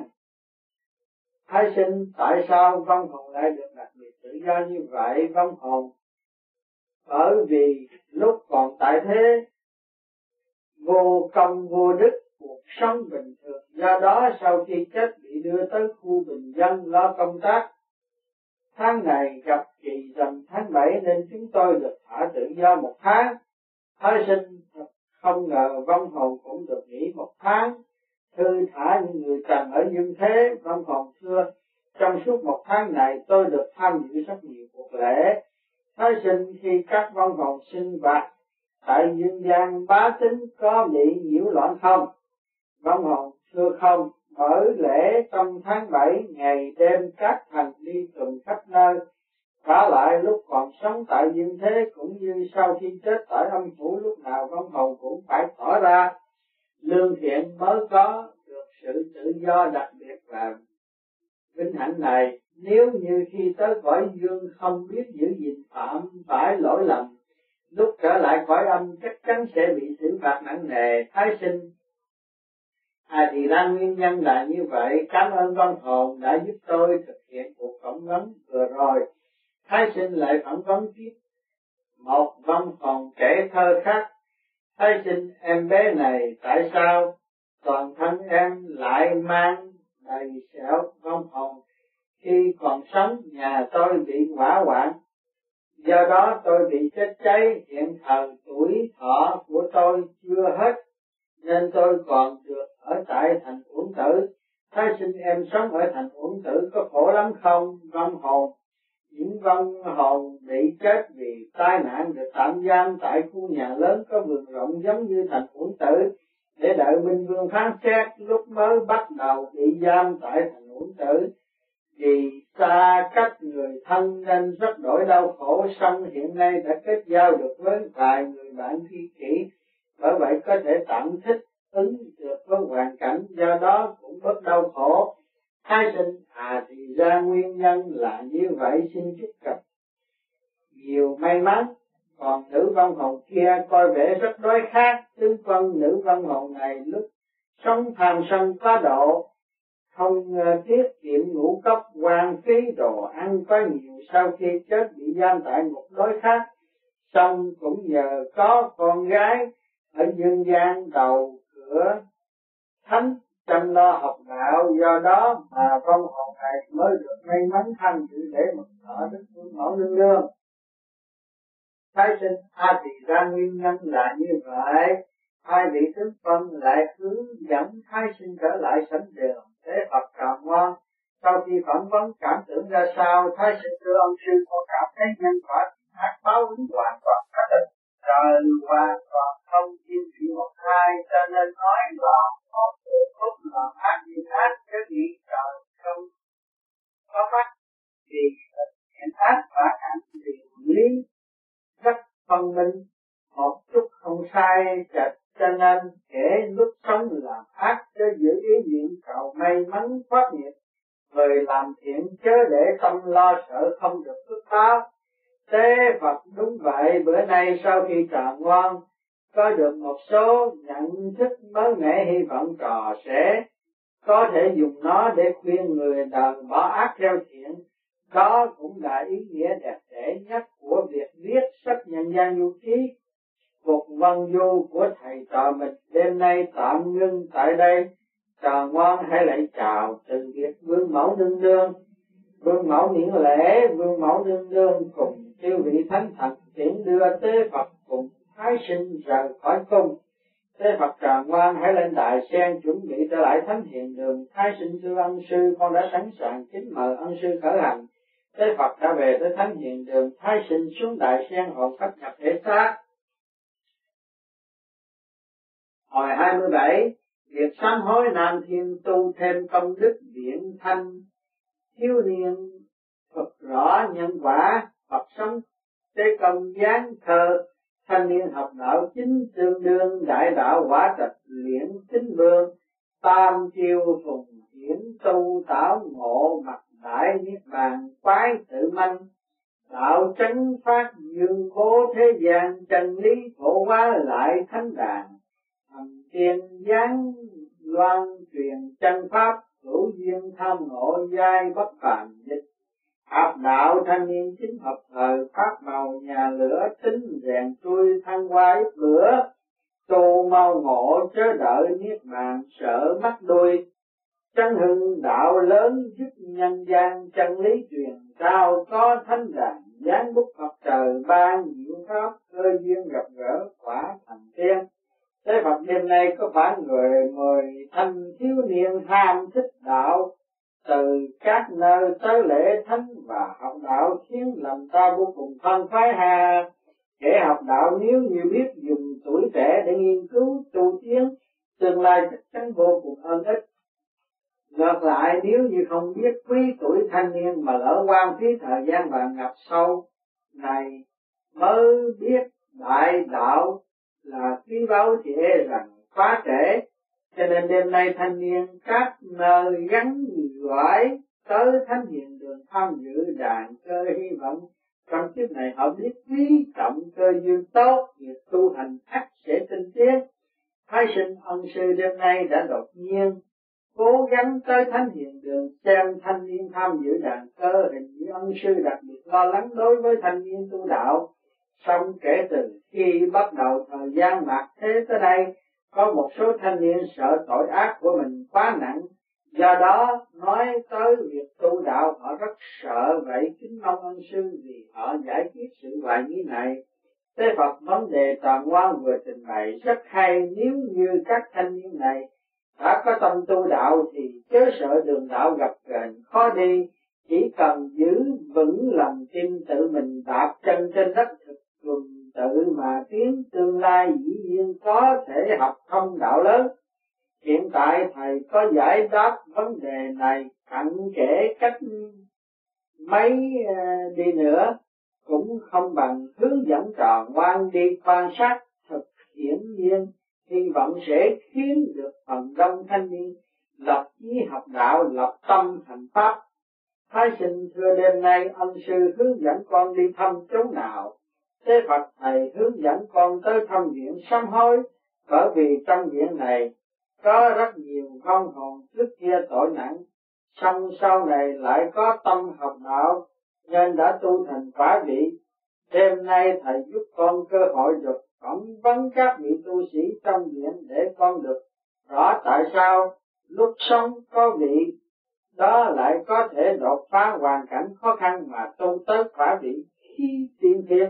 Thái sinh, tại sao vong hồn lại được đặc biệt tự do như vậy? Vong hồn bởi vì lúc còn tại thế vô công vô đức, cuộc sống bình thường, do đó sau khi chết bị đưa tới khu bình dân lo công tác. Tháng này gặp kỳ rằm tháng bảy nên chúng tôi được thả tự do một tháng. Thái sinh thật không ngờ vong hồn cũng được nghỉ một tháng, thư thả như người trần ở dương thế. Vong hồn thưa, trong suốt một tháng này tôi được tham dự rất nhiều cuộc lễ. Thái sinh, khi các vong hồn sinh hoạt tại dương gian bá tính có bị nhiễu loạn không? Vong hồn thưa không, bởi lễ trong tháng bảy ngày đêm các thần đi tuần khắp nơi. Trả lại lúc còn sống tại dương thế cũng như sau khi chết tại âm phủ, lúc nào vong hồn cũng phải tỏ ra lương thiện mới có được sự tự do đặc biệt và vinh hạnh này. Nếu như khi tới cõi dương không biết giữ gìn phạm phải lỗi lầm, lúc trở lại cõi âm chắc chắn sẽ bị xử phạt nặng nề. Thái sinh, à thì ra nguyên nhân là như vậy. Cảm ơn vong hồn đã giúp tôi thực hiện cuộc phỏng vấn vừa rồi. Thái sinh lại phỏng vấn tiếp một vong hồn kể thơ khác. Thái sinh, em bé này tại sao toàn thân em lại mang đầy sẹo? Vong hồn, khi còn sống nhà tôi bị hỏa hoạn, do đó tôi bị chết cháy. Hiện thời tuổi thọ của tôi chưa hết nên tôi còn được ở tại thành Uẩn Tử. Thái sinh, em sống ở thành Uẩn Tử có khổ lắm không? Vong hồn, những vong hồn bị chết vì tai nạn được tạm giam tại khu nhà lớn có vườn rộng giống như thành Uẩn Tử để đợi Minh Vương phán xét. Lúc mới bắt đầu bị giam tại thành Uẩn Tử vì xa cách người thân nên rất đổi đau khổ, song hiện nay đã kết giao được với vài người bạn tri kỷ, bởi vậy có thể tạm thích ứng được với hoàn cảnh, do đó cũng bớt đau khổ. Thái sinh, à thì ra nguyên nhân là như vậy, xin chúc gặp nhiều may mắn. Còn nữ vong hồn kia coi vẻ rất đối khác. Tướng quân nữ vong hồn này lúc sống tham sân quá độ, không tiết kiệm ngũ cốc, hoang phí đồ ăn quá nhiều. Sau khi chết bị giam tại một đối khác, xong cũng nhờ có con gái ở dương gian đầu cửa thánh chăm lo học đạo, do đó mà vong hồn này mới được may mắn tham dự để mừng thọ Đức Phương Mẫu Nương Nương. Thái sinh, a thì ra nguyên nhân là như vậy. Hai vị tướng quân lại hướng dẫn thái sinh trở lại sảnh đường để Phật trò ngoan. Sau khi phỏng vấn cảm tưởng ra sao? Thái sinh, thưa ông sư, con cảm thấy nhân quả ác báo ứng hoàn toàn khắc định, trời hoàn toàn không thiên vị một hai, cho nên nói là một sự phúc làm ác như ác, cái gì trời không có mắt, vì hiện ác và ác điều lý rất phân minh, một chút không sai chật, cho nên kẻ lúc sống làm ác cho giữ ý niệm cầu may mắn thoát nghiệp, người làm thiện chớ để tâm lo sợ không được phước báo. Tế Phật đúng vậy, bữa nay sau khi trò ngoan có được một số nhận thức mới mẻ, hy vọng trò sẽ có thể dùng nó để khuyên người đời bỏ ác theo thiện. Đó cũng là ý nghĩa đẹp đẽ nhất của việc viết sách nhân gian du ký. Cuộc văn du của thầy trò mình đêm nay tạm ngưng tại đây. Trò ngoan hãy lại chào từ biệt Vương Mẫu Nương Nương. Vương Mẫu miễn lễ. Vương Mẫu Nương Nương cùng chư vị thánh thần tiễn đưa Tế Phật cùng Thái sinh rời khỏi cung. Tế Phật trò ngoan hãy lên đại sen chuẩn bị trở lại thánh hiền đường. Thái sinh, thưa ân sư, con đã sẵn sàng, kính mời ân sư khởi hành. Tế Phật đã về tới thánh hiền đường. Thái sinh xuống đại sen hồn phách nhập thể xác. Hồi hai mươi bảy, việc sám hối Nam Thiên tu thêm công đức điển thanh, thiếu niên thuật rõ nhân quả, Phật sống tế công giáng thơ, thanh niên học đạo chính tương đương, đại đạo quả trạch luyện tính vương, tam chiêu phùng hiển tu tảo ngộ mặt đại niết bàn quái tự manh, đạo trấn phát dương bố thế gian, chân lý phổ hóa lại thánh đàn, thầm tiên giáng loan truyền chân pháp, hữu duyên tham ngộ giai bất phàm dịch. Học đạo thanh niên chính hợp thời, phát màu nhà lửa tính rèn trui thăng hoa ít bữa, tu mau ngộ chớ đợi niết bàn sợ mắc đuôi. Chân hưng đạo lớn giúp nhân gian, chân lý truyền cao có thánh đàn, giáng bút Phật trời ban diệu pháp, cơ duyên gặp gỡ quả thành tiên. Thế Phật đêm nay có bản người mời thanh thiếu niên ham thích đạo, từ các nơi tới lễ thánh và học đạo, khiến lòng ta vô cùng thân phái hà. Kẻ học đạo nếu như biết dùng tuổi trẻ để nghiên cứu tu tiến, tương lai chắc chắn vô cùng ân ích. Ngược lại nếu như không biết quý tuổi thanh niên mà lỡ quan phí thời gian vàng ngập sâu này mới biết đại đạo là quý báu thì e rằng quá trễ. Cho nên đêm nay thanh niên các nơi gắn gọi tới thánh hiền đường tham dự đàn cơ, hy vọng trong kiếp này họ biết quý trọng cơ duyên tốt, việc tu hành ắt sẽ tinh tiến. Thái sinh ân sư đêm nay đã đột nhiên cố gắng tới thánh hiền đường xem thanh niên tham dự đàn cơ, hình như ân sư đặc biệt lo lắng đối với thanh niên tu đạo. Song kể từ khi bắt đầu thời gian mạt thế tới đây, có một số thanh niên sợ tội ác của mình quá nặng, do đó nói tới việc tu đạo họ rất sợ. Vậy kính mong ân sư vì họ giải quyết sự hoài nghi này. Thế Phật vấn đề Toàn Quan vừa trình bày rất hay. Nếu như các thanh niên này đã có tâm tu đạo thì chớ sợ đường đạo gặp ghềnh khó đi, chỉ cần giữ vững lòng tin tự mình đạp chân trên đất thực tuần tự mà tiến, tương lai dĩ nhiên có thể học thông đạo lớn. Hiện tại thầy có giải đáp vấn đề này cặn kẽ cách mấy đi nữa cũng không bằng hướng dẫn Tròn Quan đi quan sát thực hiển nhiên, hy vọng sẽ khiến được phần đông thanh niên lập chí học đạo, lập tâm thành pháp. Thái sinh thưa đêm nay ân sư hướng dẫn con đi thăm chỗ nào? Thế Phật thầy hướng dẫn con tới thăm viện sám hối, bởi vì trong viện này có rất nhiều vong hồn trước kia tội nặng, song sau này lại có tâm học đạo nên đã tu thành quả vị. Đêm nay thầy giúp con cơ hội được phỏng vấn các vị tu sĩ trong viện để con được rõ tại sao lúc sống có vị đó lại có thể đột phá hoàn cảnh khó khăn mà tu tới quả vị khi tiên thiên.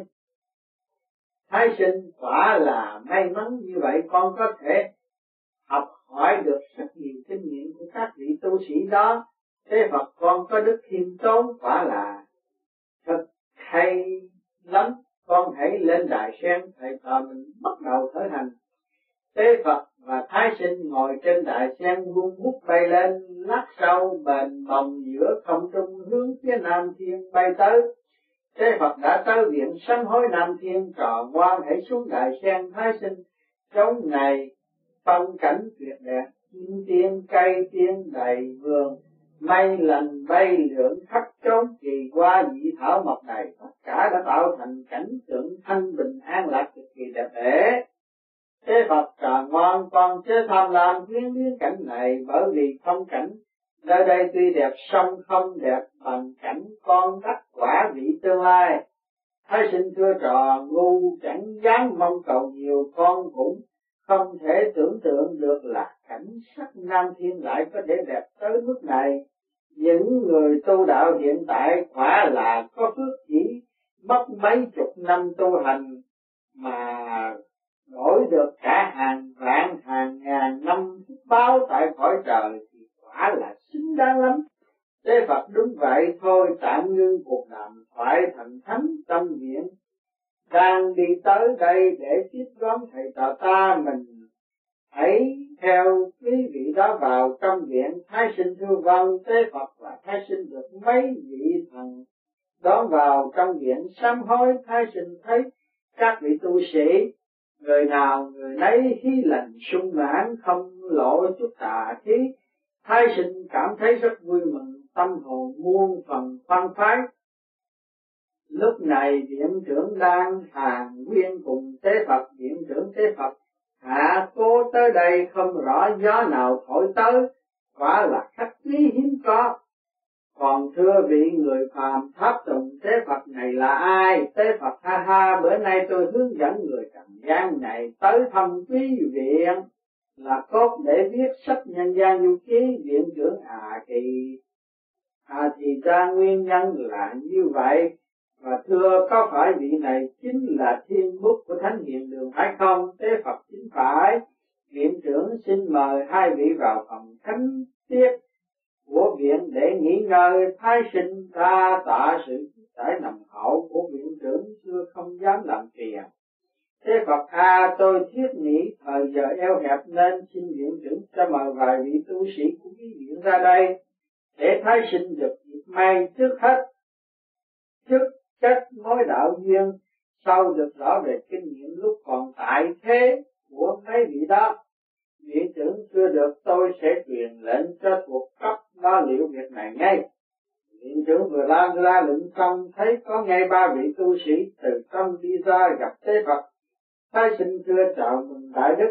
Thái sinh quả là may mắn như vậy, con có thể học hỏi được rất nhiều kinh nghiệm của các vị tu sĩ đó. Thế Phật con có đức khiêm tốn quả là thật hay lắm. Con hãy lên đài sen, thầy trò mình bắt đầu khởi hành. Tế Phật và Thái sinh ngồi trên đài sen vung bút bay lên, lát sau bền bồng giữa không trung hướng phía Nam Thiên bay tới. Tế Phật đã tới viện sám hối Nam Thiên, Tròn Quan hãy xuống đài sen. Thái sinh trong này phong cảnh tuyệt đẹp, chim tiên cây tiên đầy vườn, mây lành bay lượn khắp chốn, kỳ qua dị thảo mọc đầy, tất cả đã tạo thành cảnh tượng thanh bình an lạc cực kỳ đẹp đẽ. Thế Phật Tròn Ngoan con chớ tham lam quyến luyến cảnh này, bởi vì phong cảnh nơi đây tuy đẹp song không đẹp bằng cảnh con đắc quả vị tương lai. Thái sinh thưa trò ngu chẳng dám mong cầu nhiều, con cũng không thể tưởng tượng được là cảnh sắc Nam Thiên lại có thể đẹp tới mức này. Những người tu đạo hiện tại quả là có phước, chỉ mất mấy chục năm tu hành mà đổi được cả hàng vạn hàng ngàn năm phước báo tại cõi trời thì quả là xứng đáng lắm. Thế Phật đúng vậy thôi, tạm ngưng cuộc đàm thoại thành thánh tâm viện, đang đi tới đây để tiếp đón thầy trò ta, mình hãy theo quý vị đó vào trong viện. Thái sinh thưa vâng. Tế Phật và Thái sinh được mấy vị thần đón vào trong viện sám hối. Thái sinh thấy các vị tu sĩ người nào người nấy khí lành sung mãn, không lộ chút tà khí. Thái sinh cảm thấy rất vui mừng, tâm hồn muôn phần khoan khoái. Lúc này viện trưởng đang hàng nguyên cùng tế Phật, viện trưởng tế Phật hạ cố tới đây không rõ gió nào thổi tới, quả là khách quý hiếm có. Còn thưa vị người phàm tháp tùng tế Phật này là ai? Tế Phật ha ha, bữa nay tôi hướng dẫn người trần gian này tới thăm quý viện là cốt để viết sách nhân gian du ký. Viện trưởng à thì à thì ra nguyên nhân là như vậy. Và thưa có phải vị này chính là thiên bút của Thánh Hiền Đường phải không? Tế Phật chính phải. Viện trưởng xin mời hai vị vào phòng khánh tiết của viện để nghỉ ngơi. Thái sinh đa tạ sự giải nồng hậu của viện trưởng, xưa không dám làm phiền. Tế Phật à, tôi thiết nghĩ thời giờ eo hẹp nên xin viện trưởng cho mời vài vị tu sĩ của quý viện ra đây để thái sinh được dịp may. Trước hết trước chất mối đạo duyên, sau được rõ về kinh nghiệm lúc còn tại thế của mấy vị đó. Viện trưởng chưa được, tôi sẽ truyền lệnh cho thuộc cấp lo liệu việc này ngay. Viện trưởng vừa la ra lệnh xong, thấy có ngay ba vị tu sĩ từ trong đi ra gặp Tế Phật. Thái sinh thưa chào mừng Đại Đức.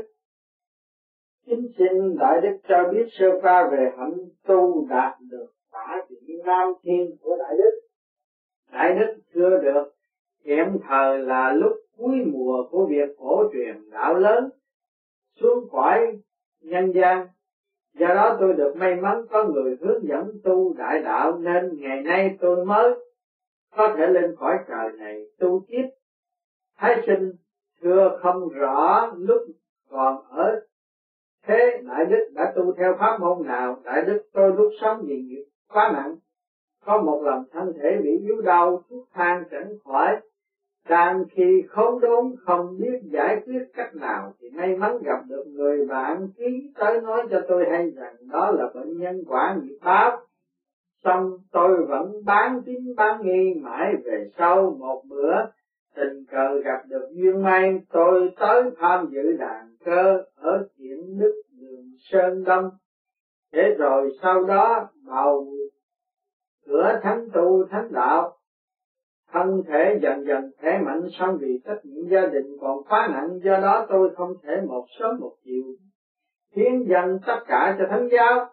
Kính xin Đại Đức cho biết sơ qua về hạnh tu đạt được quả vị Nam Thiên của Đại Đức. Đại Đức chưa được, hiện thời là lúc cuối mùa của việc phổ truyền đạo lớn xuống cõi nhân gian. Do đó tôi được may mắn có người hướng dẫn tu đại đạo, nên ngày nay tôi mới có thể lên cõi trời này tu tiếp. Thái sinh thưa không rõ lúc còn ở thế Đại Đức đã tu theo pháp môn nào. Đại Đức tôi lúc sống vì nghiệp quá nặng, có một lần thân thể bị yếu đau, thuốc thang chẳng khỏi. Đang khi khốn đốn không biết giải quyết cách nào thì may mắn gặp được người bạn ký tới nói cho tôi hay rằng đó là bệnh nhân quả nghiệp báo. Xong tôi vẫn bán tín bán nghi mãi về sau. Một bữa tình cờ gặp được duyên may, tôi tới tham dự đàn cơ ở Thiện Đức đường Sơn Đông. Thế rồi sau đó bầu cửa thánh tu thánh đạo, thân thể dần dần khỏe mạnh, xong vì trách nhiệm gia đình còn quá nặng, do đó tôi không thể một sớm một chiều hiến dâng tất cả cho thánh giáo,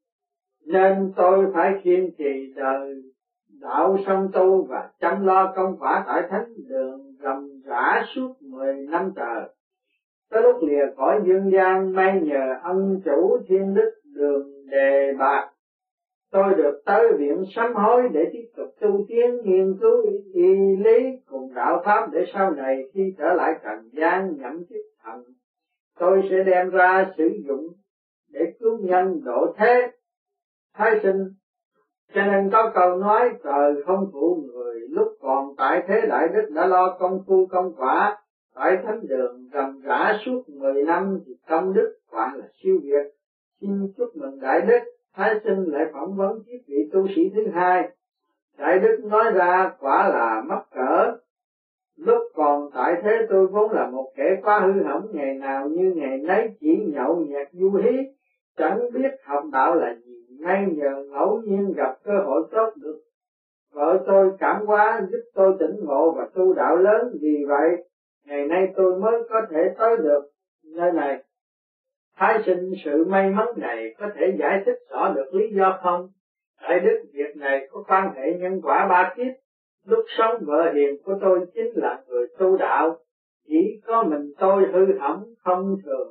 nên tôi phải kiên trì đời đạo song tu và chăm lo công quả tại thánh đường ròng rã suốt mười năm trời. Tới lúc lìa khỏi dương gian, may nhờ ân chủ Thiên Đức đường Đề Bạc, tôi được tới viện sám hối để tiếp tục tu tiến nghiên cứu y lý cùng đạo pháp, để sau này khi trở lại trần gian nhậm chức thần, tôi sẽ đem ra sử dụng để cứu nhân độ thế. Thái sinh cho nên có câu nói trời không phụ người, lúc còn tại thế Đại Đức đã lo công phu công quả tại thánh đường ròng rã suốt mười năm thì công đức quả là siêu việt. Xin chúc mừng Đại Đức. Thái sinh lại phỏng vấn tiếp vị tu sĩ thứ hai. Đại Đức nói ra quả là mắc cỡ. Lúc còn tại thế tôi vốn là một kẻ quá hư hỏng, ngày nào như ngày nấy chỉ nhậu nhẹt du hí, chẳng biết học đạo là gì. Ngay nhờ ngẫu nhiên gặp cơ hội tốt được vợ tôi cảm hóa giúp tôi tỉnh ngộ và tu đạo lớn, vì vậy ngày nay tôi mới có thể tới được nơi này. Thái sinh sự may mắn này có thể giải thích rõ được lý do không? Đại Đức, việc này có quan hệ nhân quả ba kiếp. Lúc sống vợ hiền của tôi chính là người tu đạo, chỉ có mình tôi hư hỏng không thường.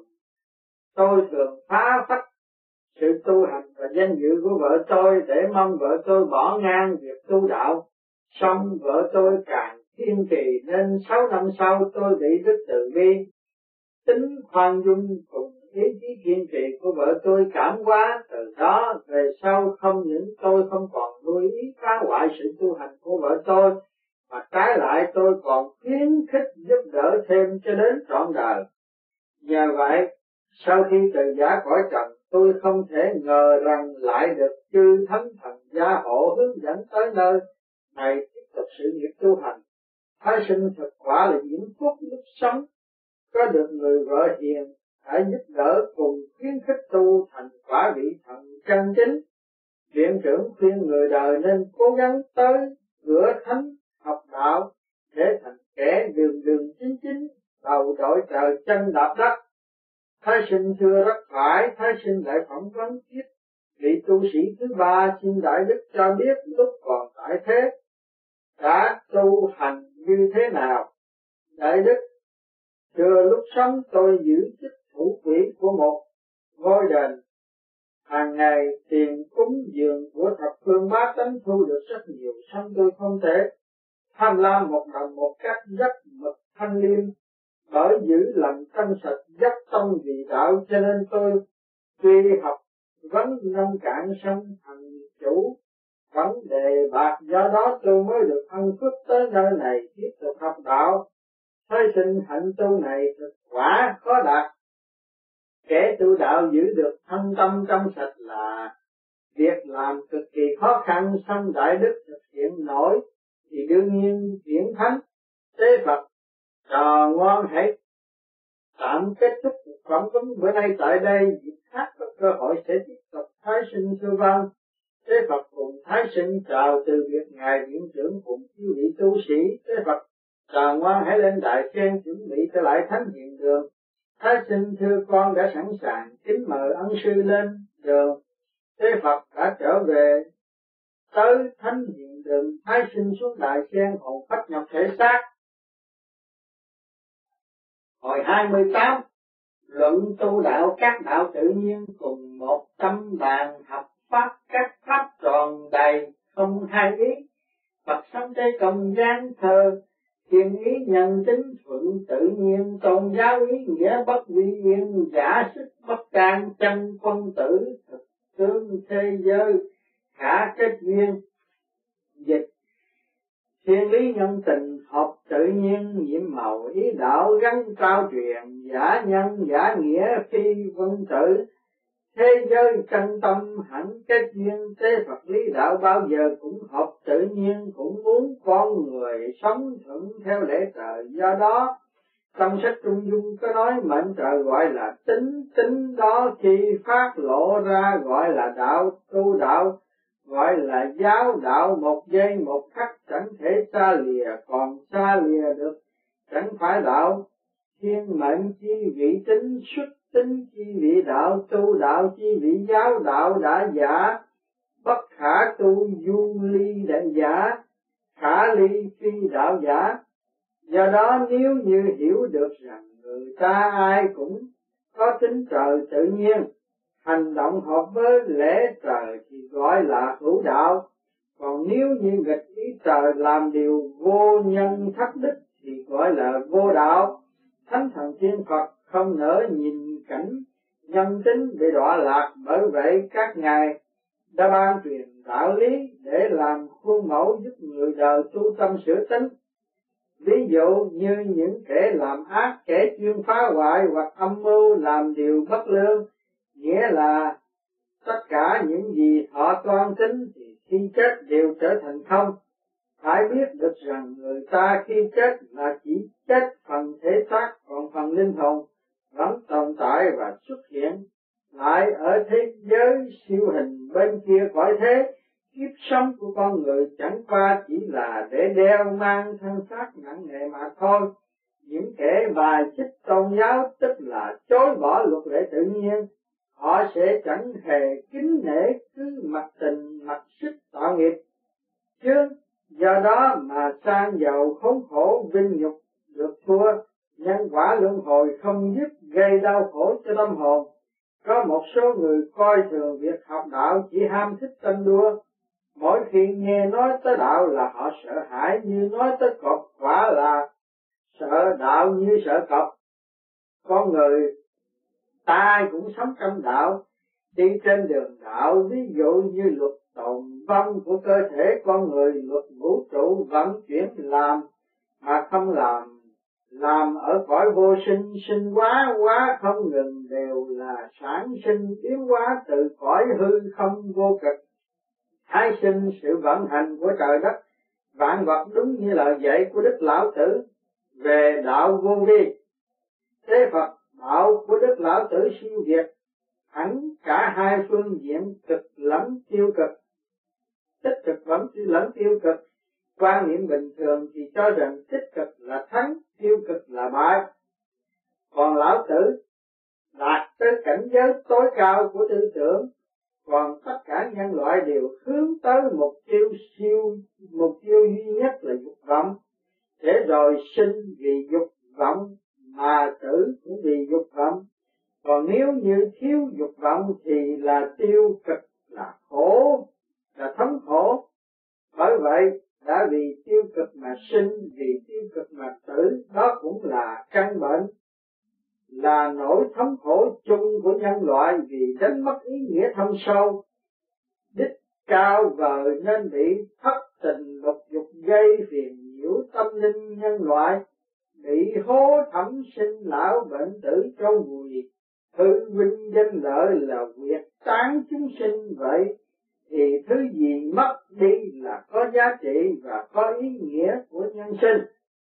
Tôi thường phá phách sự tu hành và danh dự của vợ tôi để mong vợ tôi bỏ ngang việc tu đạo. Xong vợ tôi càng kiên trì nên sáu năm sau tôi bị Đức Từ Bi tính khoan dung cùng ý chí kiên trì của vợ tôi cảm hóa. Từ đó về sau không những tôi không còn nuôi ý phá hoại sự tu hành của vợ tôi, mà trái lại tôi còn khuyến khích giúp đỡ thêm cho đến trọn đời. Nhờ vậy sau khi từ giả cõi trần, tôi không thể ngờ rằng lại được chư thánh thần gia hộ hướng dẫn tới nơi này tiếp tục sự nghiệp tu hành. Thái sinh thực quả là diễm phúc lúc sống, có được người vợ hiền hãy giúp đỡ cùng khuyến khích tu thành quả vị thần chân chính. Viện trưởng khuyên người đời nên cố gắng tới cửa thánh học đạo để thành kẻ đường đường chính chính, đầu đội trời chân đạp đất. Thái sinh thưa rất phải, Thái sinh lại phỏng vấn tiếp vị tu sĩ thứ ba xin Đại Đức cho biết lúc còn tại thế đã tu hành như thế nào. Đại Đức: Thưa, lúc sống tôi giữ chức thủ quỹ của một ngôi đền, hàng ngày tiền cúng dường của thập phương bá tánh thu được rất nhiều, song tôi không thể tham lam một đồng một cách rất mực thanh liêm, bởi giữ lòng thanh sạch dốc tâm vì đạo, cho nên tôi tuy học vấn nông cạn song thành chủ vấn đề bạc, do đó tôi mới được ân phước tới nơi này tiếp tục học đạo. Thái sinh hạnh tu này thực quả khó đạt. Kẻ tu đạo giữ được thân tâm trong sạch là việc làm cực kỳ khó khăn, song Đại Đức thực hiện nổi thì đương nhiên hiển thánh tế Phật trò ngoan. Hãy tạm kết thúc cuộc phỏng vấn bữa nay tại đây, dịp khác có cơ hội sẽ tiếp tục. Thái sinh thưa vâng. Tế Phật cùng Thái sinh chào từ biệt ngài viện trưởng cùng chư vị tu sĩ. Tế Phật trò ngoan hãy lên đại sen chuẩn bị trở lại thánh hiện đường. Thái sinh thưa con đã sẵn sàng, kính mời ân sư lên đường. Tế Phật đã trở về tới thánh hiện đường. Thái sinh xuống đại sen hồn phách nhập thể xác. Hồi hai mươi tám, luận tu đạo các đạo tự nhiên cùng một tâm bàn học pháp các pháp tròn đầy không hai ý. Phật sống trên công gian thơ, thiên ý nhân tính thuận tự nhiên, tôn giáo ý nghĩa bất vi yên, giả sức bất can, chân quân tử thực tướng thế giới khả kết duyên. Dịch: thiên lý nhân tình hợp tự nhiên, nhiệm màu ý đạo gắn trao truyền, giả nhân giả nghĩa phi vân tử, thế giới chân tâm hẳn kết duyên. Tế Phật lý đạo bao giờ cũng hợp tự nhiên, cũng muốn con người sống thuận theo lẽ trời. Do đó trong sách Trung Dung có nói mệnh trời gọi là tính, tính đó khi phát lộ ra gọi là đạo. Tu đạo gọi là giáo đạo, một giây một khắc chẳng thể xa lìa, còn xa lìa được chẳng phải đạo. Thiên mệnh chi vị tính, xuất tính chi vị đạo, tu đạo chi vị giáo đạo đã giả, bất khả tu du ly đại giả, khả ly phi đạo giả. Do đó nếu như hiểu được rằng người ta ai cũng có tính trời tự nhiên, hành động hợp với lẽ trời thì gọi là hữu đạo. Còn nếu như nghịch ý trời làm điều vô nhân thất đức thì gọi là vô đạo. Thánh thần thiên Phật không nỡ nhìn cảnh nhân tính bị đọa lạc, bởi vậy các ngài đã ban truyền đạo lý để làm khuôn mẫu giúp người đời tu tâm sửa tính. Ví dụ như những kẻ làm ác, kẻ chuyên phá hoại hoặc âm mưu làm điều bất lương, nghĩa là tất cả những gì họ toan tính thì khi chết đều trở thành không. Phải biết được rằng người ta khi chết là chỉ chết phần thể xác, còn phần linh hồn vẫn tồn tại và xuất hiện lại ở thế giới siêu hình bên kia cõi thế. Kiếp sống của con người chẳng qua chỉ là để đeo mang thân xác nặng nề mà thôi. Những kẻ bài xích tôn giáo, tức là chối bỏ luật lệ tự nhiên, họ sẽ chẳng hề kính nể, cứ mặc tình mặc sức tạo nghiệp chứ. Do đó mà sang giàu khốn khổ vinh nhục được thua, nhân quả luân hồi không dứt, gây đau khổ cho tâm hồn. Có một số người coi thường việc học đạo, chỉ ham thích tranh đua. Mỗi khi nghe nói tới đạo là họ sợ hãi như nói tới cọp, quả là sợ đạo như sợ cọp. Con người ta ai cũng sống trong đạo, đi trên đường đạo, ví dụ như luật tồn vong của cơ thể con người, luật vũ trụ vận chuyển làm mà không làm, làm ở cõi vô sinh, sinh hóa hóa không ngừng, đều là sản sinh biến hóa từ cõi hư không vô cực. Thái sinh sự vận hành của trời đất vạn vật đúng như lời dạy của Đức Lão Tử về đạo vô vi. Thế Phật đạo của Đức Lão Tử siêu việt hẳn cả hai phương diện cực lẫn tiêu cực. tích cực vẫn lẫn tiêu cực. Quan niệm bình thường thì cho rằng tích cực là thắng, tiêu cực là bại. Còn lão tử đạt tới cảnh giới tối cao của tư tưởng, còn tất cả nhân loại đều hướng tới mục tiêu siêu, mục tiêu duy nhất là dục vọng, để rồi sinh vì dục vọng mà tử cũng vì dục vọng. Còn nếu như thiếu dục vọng thì là tiêu cực, là khổ, là thống khổ. Bởi vậy đã vì tiêu cực mà sinh, vì tiêu cực mà tử, đó cũng là căn bệnh, là nỗi thống khổ chung của nhân loại vì đánh mất ý nghĩa thâm sâu. Đích cao vời nên bị thất tình lục dục gây phiền nhiễu tâm linh nhân loại, bị hố thẩm sinh lão bệnh tử trong vùi, hư vinh danh lợi là quyệt tán chúng sinh. Vậy thì thứ gì mất đi là có giá trị và có ý nghĩa của nhân sinh.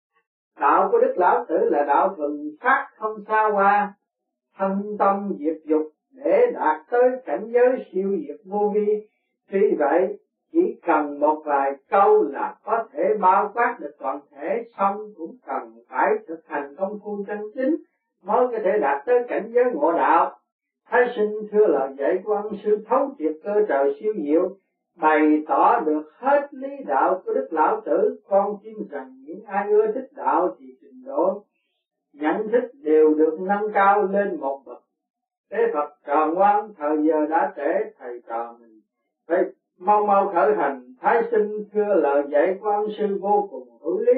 Đạo của Đức Lão Tử là đạo thuần phát không xa hoa, thân tâm diệt dục để đạt tới cảnh giới siêu diệt vô vi. Tuy vậy, chỉ cần một vài câu là có thể bao quát được toàn thể, xong cũng cần phải thực hành công phu chân chính mới có thể đạt tới cảnh giới ngộ đạo. Thái sinh thưa lời dạy của ân sư thấu triệt cơ trời siêu diệu, bày tỏ được hết lý đạo của Đức Lão Tử. Con tin rằng những ai ưa thích đạo thì trình độ nhận thức đều được nâng cao lên một bậc. Thế Phật trò ngoan, thời giờ đã trễ, thầy trò mình phải mau mau khởi hành. Thái sinh thưa lời dạy của ân sư vô cùng hữu lý,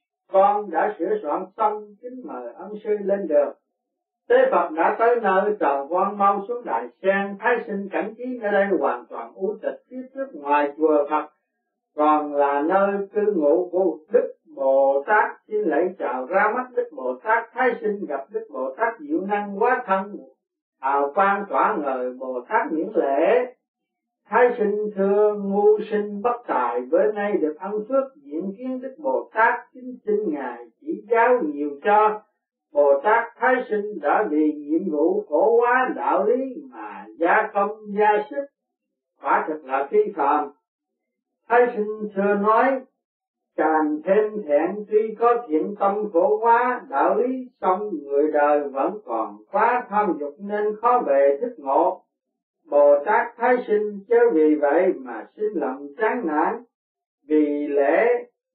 con đã sửa soạn xong, kính mời ân sư lên đường. Tế Phật đã tới nơi, trò quan mau xuống đại sen. Thái sinh cảnh trí nơi đây hoàn toàn u tịch, phía trước ngoài chùa Phật còn là nơi cư ngụ của Đức Bồ Tát. Xin lạy chào ra mắt Đức Bồ Tát. Thái sinh gặp Đức Bồ Tát diệu năng hóa thân, hào quang tỏa ngời, Bồ Tát miễn lễ. Thái sinh thưa ngu sinh bất tài, bữa nay được ân phước diện kiến Đức Bồ Tát, kính xin ngài chỉ giáo nhiều cho. Bồ Tát Thái sinh đã vì nhiệm vụ phổ hóa đạo lý mà gia công gia sức, quả thực là phi phàm. Thái sinh thưa nói càng thêm thẹn, tuy có thiện tâm phổ hóa đạo lý, song người đời vẫn còn quá tham dục nên khó bề thức ngộ. Bồ Tát Thái sinh chớ vì vậy mà sinh lòng chán nản, vì lẽ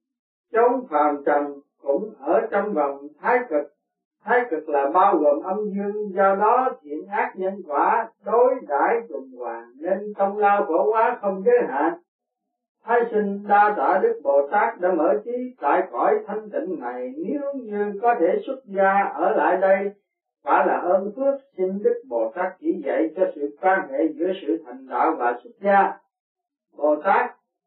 chốn phàm trần cũng ở trong vòng thái cực. Thái cực là bao gồm âm dương, do đó thiện ác nhân quả đối đãi tuần hoàn nên công lao phổ hóa không giới hạn. Thái sinh đa tạ Đức Bồ Tát đã mở trí tại cõi thanh tịnh này, nếu như có thể xuất gia ở lại đây quả là ơn phước. Xin Đức Bồ Tát chỉ dạy cho sự quan hệ giữa sự thành đạo và xuất gia. Bồ Tát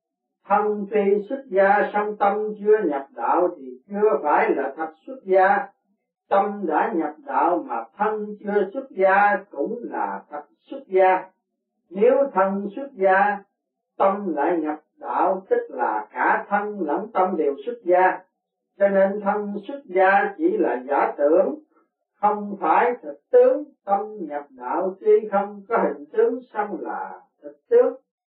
thân tuy xuất gia song tâm chưa nhập đạo thì chưa phải là thật xuất gia. Tâm đã nhập đạo mà thân chưa xuất gia cũng là thật xuất gia. Nếu thân xuất gia, tâm lại nhập đạo, tức là cả thân lẫn tâm đều xuất gia. Cho nên thân xuất gia chỉ là giả tưởng, không phải thực tướng. Tâm nhập đạo tuy không có hình tướng, song là thực tướng.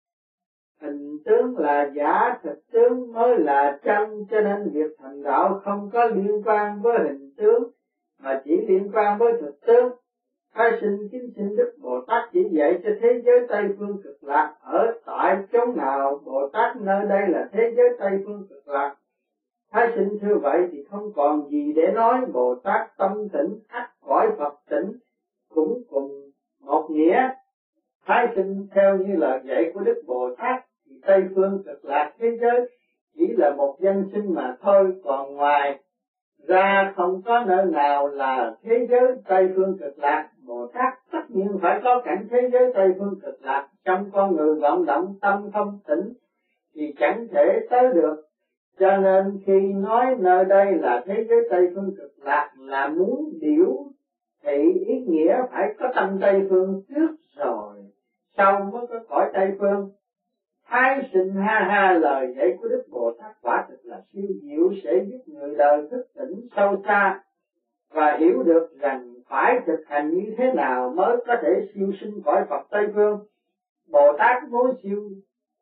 Hình tướng là giả, thực tướng mới là chân. Cho nên việc thành đạo không có liên quan với hình tướng, mà chỉ liên quan với thực tướng. Thái sinh kính xin Đức Bồ Tát chỉ dạy cho thế giới Tây Phương Cực Lạc ở tại chốn nào. Bồ Tát nơi đây là thế giới Tây Phương Cực Lạc. Thái sinh thưa vậy thì không còn gì để nói. Bồ Tát tâm tĩnh ắt cõi Phật tĩnh, cũng cùng một nghĩa. Thái sinh theo như lời dạy của Đức Bồ Tát thì Tây Phương Cực Lạc thế giới chỉ là một danh xưng mà thôi, còn ngoài ra không có nơi nào là thế giới Tây Phương Cực Lạc. Bồ Tát tất nhiên phải có cảnh thế giới Tây Phương Cực Lạc. Trong con người vọng động tâm không tĩnh thì chẳng thể tới được. Cho nên khi nói nơi đây là thế giới Tây Phương Cực Lạc là muốn biểu thị ý nghĩa phải có tâm Tây Phương trước rồi sau mới có cõi Tây Phương. Thái sinh ha ha, lời dạy của Đức Bồ Tát quả thực là siêu diệu, sẽ giúp người đời thức tỉnh sâu xa và hiểu được rằng phải thực hành như thế nào mới có thể siêu sinh cõi Phật Tây Phương. Bồ Tát muốn siêu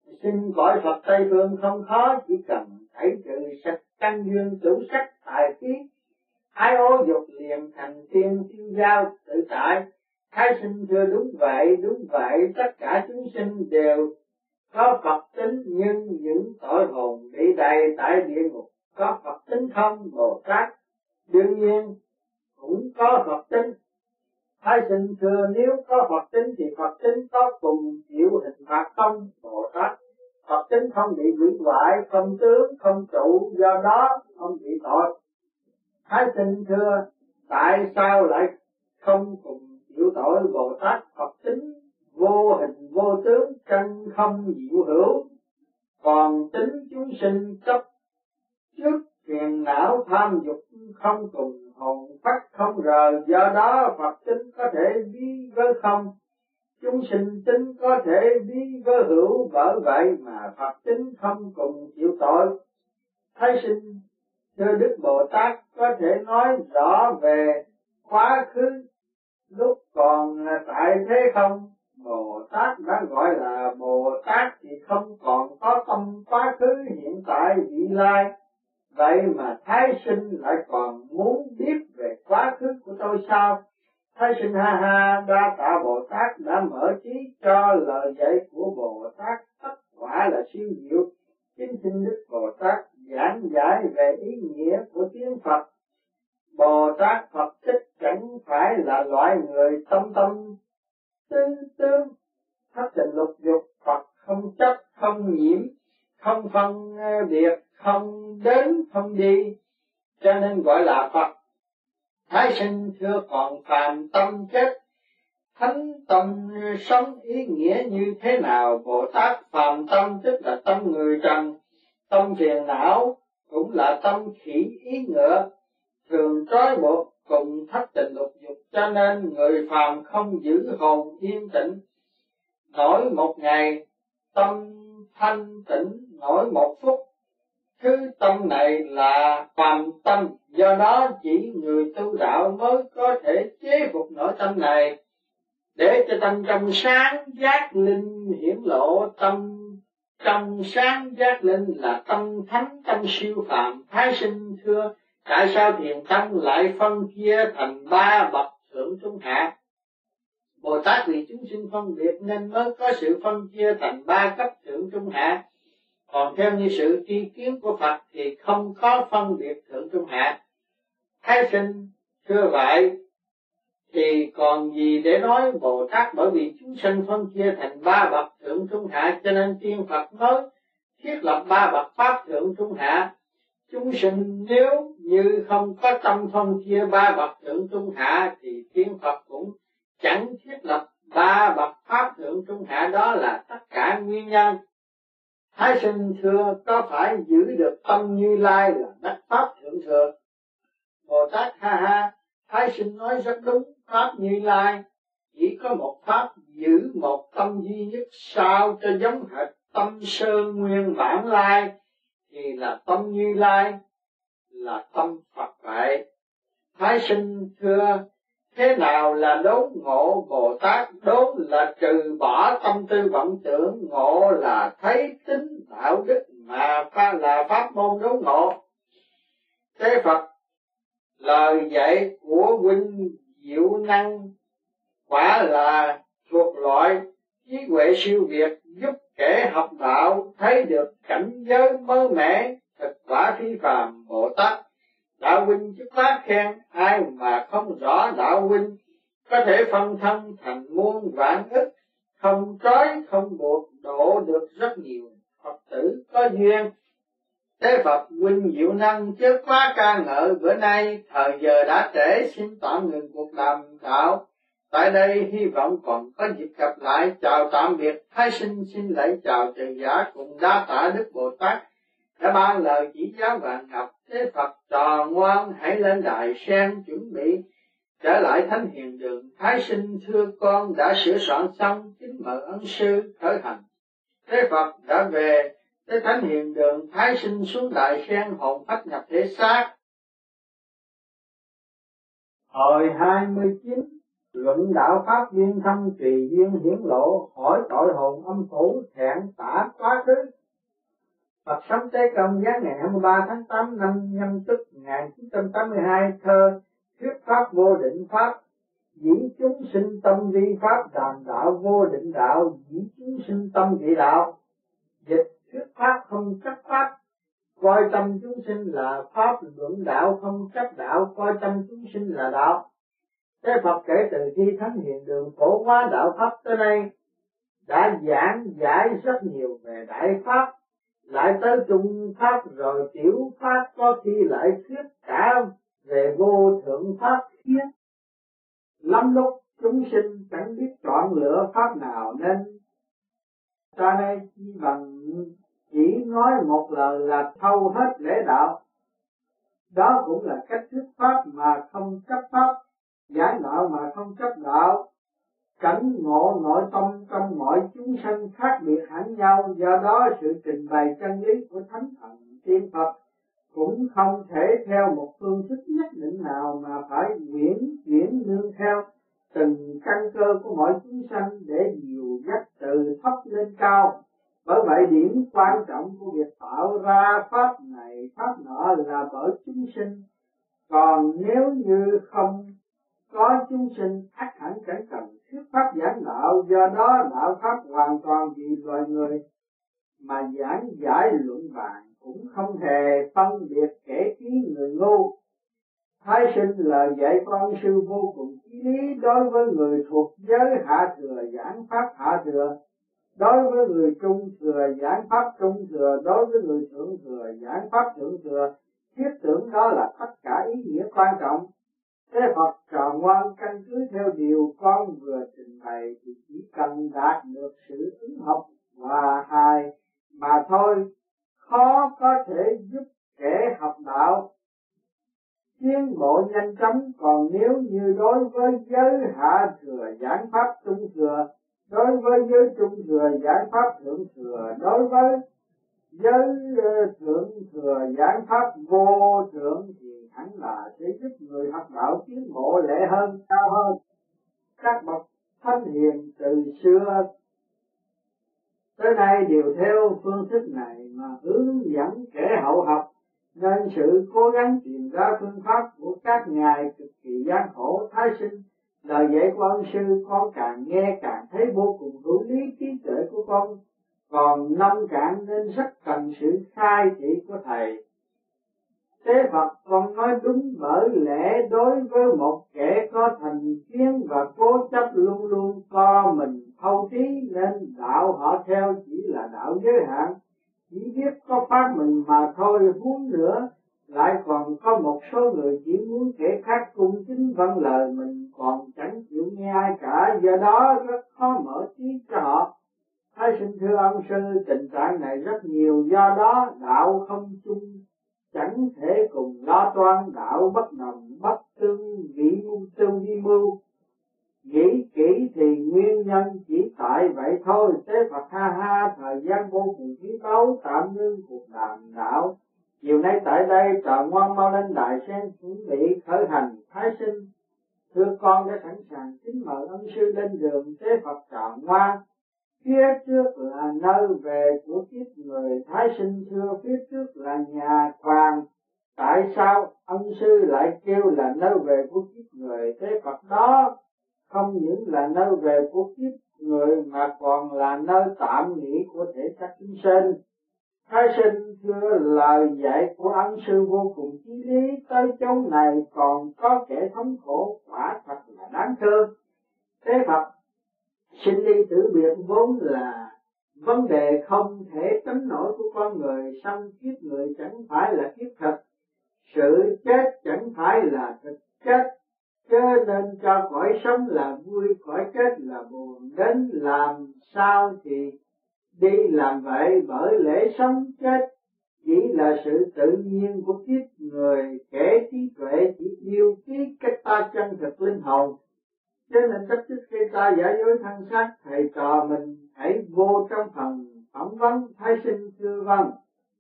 Xin cõi Phật Tây Phương không khó, chỉ cần tẩy trừ sạch căn duyên tủ sắc tài khí, ái ô dục liền thành tiên tiêu giao tự tại. Thái sinh thưa đúng vậy, đúng vậy, tất cả chúng sinh đều có Phật tính, nhưng những tội hồn bị đầy tại địa ngục có Phật tính không? Bồ Tát đương nhiên cũng có Phật tính. Thái sinh thưa nếu có Phật tính thì Phật tính có cùng chịu hình phạt không? Bồ Tát Phật tính không bị hủy hoại, không tướng, không trụ, do đó không bị tội. Thái sinh thưa tại sao lại không cùng chịu tội? Bồ Tát Phật tính vô hình vô tướng, chân không diệu hữu, còn tính chúng sinh chấp trước phiền não tham dục không cùng hồn phách không rời, do đó Phật tính có thể ví với không, chúng sinh tính có thể ví với hữu, bởi vậy mà Phật tính không cùng chịu tội. Thái sinh thưa Đức Bồ Tát có thể nói rõ về quá khứ lúc còn tại thế không? Bồ Tát đã gọi là Bồ Tát thì không còn có tâm quá khứ hiện tại vị lai, vậy mà Thái sinh lại còn muốn biết về quá khứ của tôi sao? Thái sinh ha ha, đa tạ Bồ Tát đã mở trí cho lời dạy của Bồ Tát tất quả là siêu diệu. Kính xin Đức Bồ Tát giảng giải về ý nghĩa của tiếng Phật. Bồ Tát Phật thích chẳng phải là loại người tâm tâm tư tương thất tình lục dục. Phật không chấp, không nhiễm, không phân biệt, không đến, không đi, cho nên gọi là Phật. Thái sinh thưa còn phàm tâm chết, thánh tâm sống ý nghĩa như thế nào? Bồ Tát phàm tâm tức là tâm người trần, tâm phiền não, cũng là tâm khỉ ý ngựa, thường trói buộc cùng thất tình lục dục, cho nên người phàm không giữ hồn yên tĩnh nổi một ngày, tâm thanh tĩnh nổi một phút. Thứ tâm này là phàm tâm, do đó chỉ người tu đạo mới có thể chế phục nổi tâm này, để cho tâm trong sáng giác linh hiển lộ. Tâm trong sáng giác linh là tâm thánh, tâm siêu phàm. Thái sinh thưa tại sao thiền tâm lại phân chia thành ba bậc thượng trung hạ? Bồ Tát vì chúng sinh phân biệt nên mới có sự phân chia thành ba cấp thượng trung hạ, còn theo như sự tri kiến của Phật thì không có phân biệt thượng trung hạ. Thái sinh thưa vậy thì còn gì để nói? Bồ Tát bởi vì chúng sinh phân chia thành ba bậc thượng trung hạ, cho nên tiên Phật mới thiết lập ba bậc pháp thượng trung hạ. Chúng sinh nếu như không có tâm phân chia ba bậc thượng trung hạ thì tiên Phật cũng chẳng thiết lập ba bậc pháp thượng trung hạ, đó là tất cả nguyên nhân. Thái sinh thưa có phải giữ được tâm Như Lai là đắc pháp thượng thừa? Bồ Tát ha ha, Thái sinh nói rất đúng. Pháp Như Lai chỉ có một pháp, giữ một tâm duy nhất, sao cho giống hệt tâm sơ nguyên bản lai thì là tâm Như Lai, là tâm Phật vậy. Thái sinh thưa thế nào là đốn ngộ? Bồ Tát đốn là trừ bỏ tâm tư vọng tưởng, ngộ là thấy tính đạo đức, mà pháp là pháp môn đốn ngộ. Thế Phật lời dạy của huynh Diệu Năng quả là thuộc loại trí huệ siêu việt, giúp kẻ học đạo thấy được cảnh giới mới mẻ, thực quả phi phàm. Bồ Tát đạo huynh chức phát khen, ai mà không rõ đạo huynh có thể phân thân thành muôn vạn ức, không trói không buộc, độ được rất nhiều Phật tử có duyên. Thế Phật huynh Diệu Năng chớ quá ca ngợi, bữa nay thời giờ đã trễ, xin tạm ngừng cuộc đàm đạo tại đây, hy vọng còn có dịp gặp lại. Chào tạm biệt. Thái sinh xin lạy chào trừ giả, cùng đa tạ Đức Bồ Tát đã ban lời chỉ giáo vạn ngọc. Thế Phật trò ngoan hãy lên đài sen chuẩn bị trở lại thánh hiền đường. Thái sinh thưa con đã sửa soạn xong, kính mời ân sư khởi hành. Thế Phật đã về tới thánh hiền đường, Thái sinh xuống đài sen, hồn phách nhập thể xác. Hồi hai mươi chín Luận đạo pháp duyên thâm tùy duyên hiển lộ, hỏi tội hồn âm phủ thẹn tả quá khứ. Phật sống Tế Công giá ngày hai mươi ba tháng tám năm Nhâm Tuất một nghìn chín trăm tám mươi hai, thơ thuyết pháp vô định pháp, dĩ chúng sinh tâm vi pháp, đàm đạo vô định đạo, dĩ chúng sinh tâm vị đạo. Dịch thuyết pháp không chấp pháp, coi tâm chúng sinh là pháp, luận đạo không chấp đạo, coi tâm chúng sinh là đạo. Thế Phật kể từ khi thánh hiện đường phổ hóa đạo pháp tới nay đã giảng giải rất nhiều về đại pháp, lại tới trung pháp rồi tiểu pháp, có khi lại thuyết cả về vô thượng pháp thiết. Lắm lúc chúng sinh chẳng biết chọn lựa pháp nào, nên cho nên chỉ bằng chỉ nói một lời là thâu hết lễ đạo. Đó cũng là cách thuyết pháp mà không chấp pháp, giải đạo mà không chấp đạo. Cảnh ngộ nội tâm trong mọi chúng sanh khác biệt hẳn nhau, do đó sự trình bày chân lý của Thánh Thần Tiên Phật cũng không thể theo một phương thức nhất định nào, mà phải chuyển chuyển nương theo từng căn cơ của mọi chúng sanh để dìu dắt từ thấp lên cao. Bởi vậy điểm quan trọng của việc tạo ra pháp này pháp nọ là bởi chúng sinh, còn nếu như không có chúng sinh ắt hẳn chẳng cần thuyết pháp giảng đạo. Do đó đạo pháp hoàn toàn vì loài người mà giảng giải luận bàn, cũng không hề phân biệt kẻ trí người ngu. Thái sinh lời dạy của ân sư vô cùng chí lý, đối với người thuộc giới hạ thừa giảng pháp hạ thừa, đối với người trung thừa giảng pháp trung thừa, đối với người thượng thừa giảng pháp thượng thừa. Thiết tưởng đó là tất cả ý nghĩa quan trọng. Thế Phật trò ngoan căn cứ theo điều con vừa trình bày thì chỉ cần đạt được sự ứng hợp hòa hài mà thôi, khó có thể giúp kẻ học đạo tiến bộ nhanh chóng. Còn nếu như đối với giới hạ thừa giảng pháp trung thừa, đối với giới trung thừa giảng pháp thượng thừa, đối với giới thượng thừa giảng pháp vô thượng, thì hẳn là sẽ giúp người học đạo tiến bộ lệ hơn, cao hơn. Các bậc thánh hiền từ xưa tới nay đều theo phương thức này mà hướng dẫn kẻ hậu học, nên sự cố gắng tìm ra phương pháp của các ngài cực kỳ gian khổ. Thái sinh lời dạy của ân sư con càng nghe càng thấy vô cùng hữu lý, trí tuệ của con còn nông cạn nên rất cần sự khai thị của thầy. Thế Phật con nói đúng, bởi lẽ đối với một kẻ có thành kiến và cố chấp luôn luôn co mình thâu trí, nên đạo họ theo chỉ là đạo giới hạn, chỉ biết có pháp mình mà thôi. Huống nữa lại còn có một số người chỉ muốn kẻ khác cung kính vâng lời mình, còn chẳng chịu nghe ai cả, do đó rất khó mở trí cho họ. Thái sinh thưa ân sư, tình trạng này rất nhiều, do đó đạo không chung chẳng thể cùng lo toan, đạo bất đồng bất tương, vị mưu tương vi mưu. Nghĩ kỹ thì nguyên nhân chỉ tại vậy thôi. Thế Phật ha ha, thời gian vô cùng quý báu, tạm ngưng cuộc đàm đạo. Chiều nay tại đây trò ngoan mau lên đại sen chuẩn bị khởi hành. Thái sinh thưa con đã sẵn sàng, kính mời ân sư lên đường. Thế Phật trò ngoan, phía trước là nơi về của kiếp người. Thái sinh thưa phía trước là nhà hoàng, tại sao ân sư lại kêu là nơi về của kiếp người? Thế Phật đó không những là nơi về của kiếp người mà còn là nơi tạm nghỉ của thể xác chúng sinh. Thái sinh thưa lời dạy của ân sư vô cùng chí lý, tới chốn này còn có kẻ thống khổ, quả thật là đáng thương. Thế Phật, sinh ly tử biệt vốn là vấn đề không thể tránh nổi của con người, song kiếp người chẳng phải là kiếp thật, sự chết chẳng phải là thực chết, cho nên cho cõi sống là vui, cõi chết là buồn, đến làm sao thì đi làm vậy. Bởi lẽ sống chết chỉ là sự tự nhiên của kiếp người, kẻ trí tuệ chỉ yêu trí cách ta chân thực linh hồn, cho nên cách thức khi ta giả dối thân xác. Thầy trò mình hãy vô trong phần phỏng vấn. Thái sinh thưa vâng.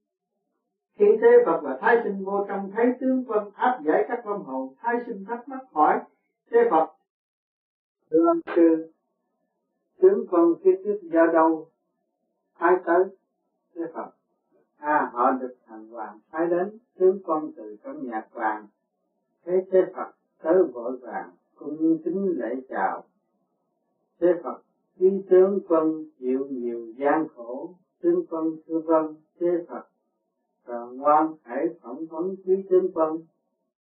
Khi Thế Phật và Thái sinh vô trong thấy tướng quân áp giải các vong hồn, Thái sinh thắc mắc hỏi Thế Phật Thưa ông sư, tướng quân phía trước do đâu phái tới với Phật? À, họ được thành hoàng phái đến. Tướng quân từ trong nhà hoàng thấy thế Phật tới vội vàng cung kính lễ chào. Thế Phật quý tướng quân chịu nhiều gian khổ. Tướng quân thưa vâng. Thế Phật và ngoan hãy phỏng vấn quý tướng quân.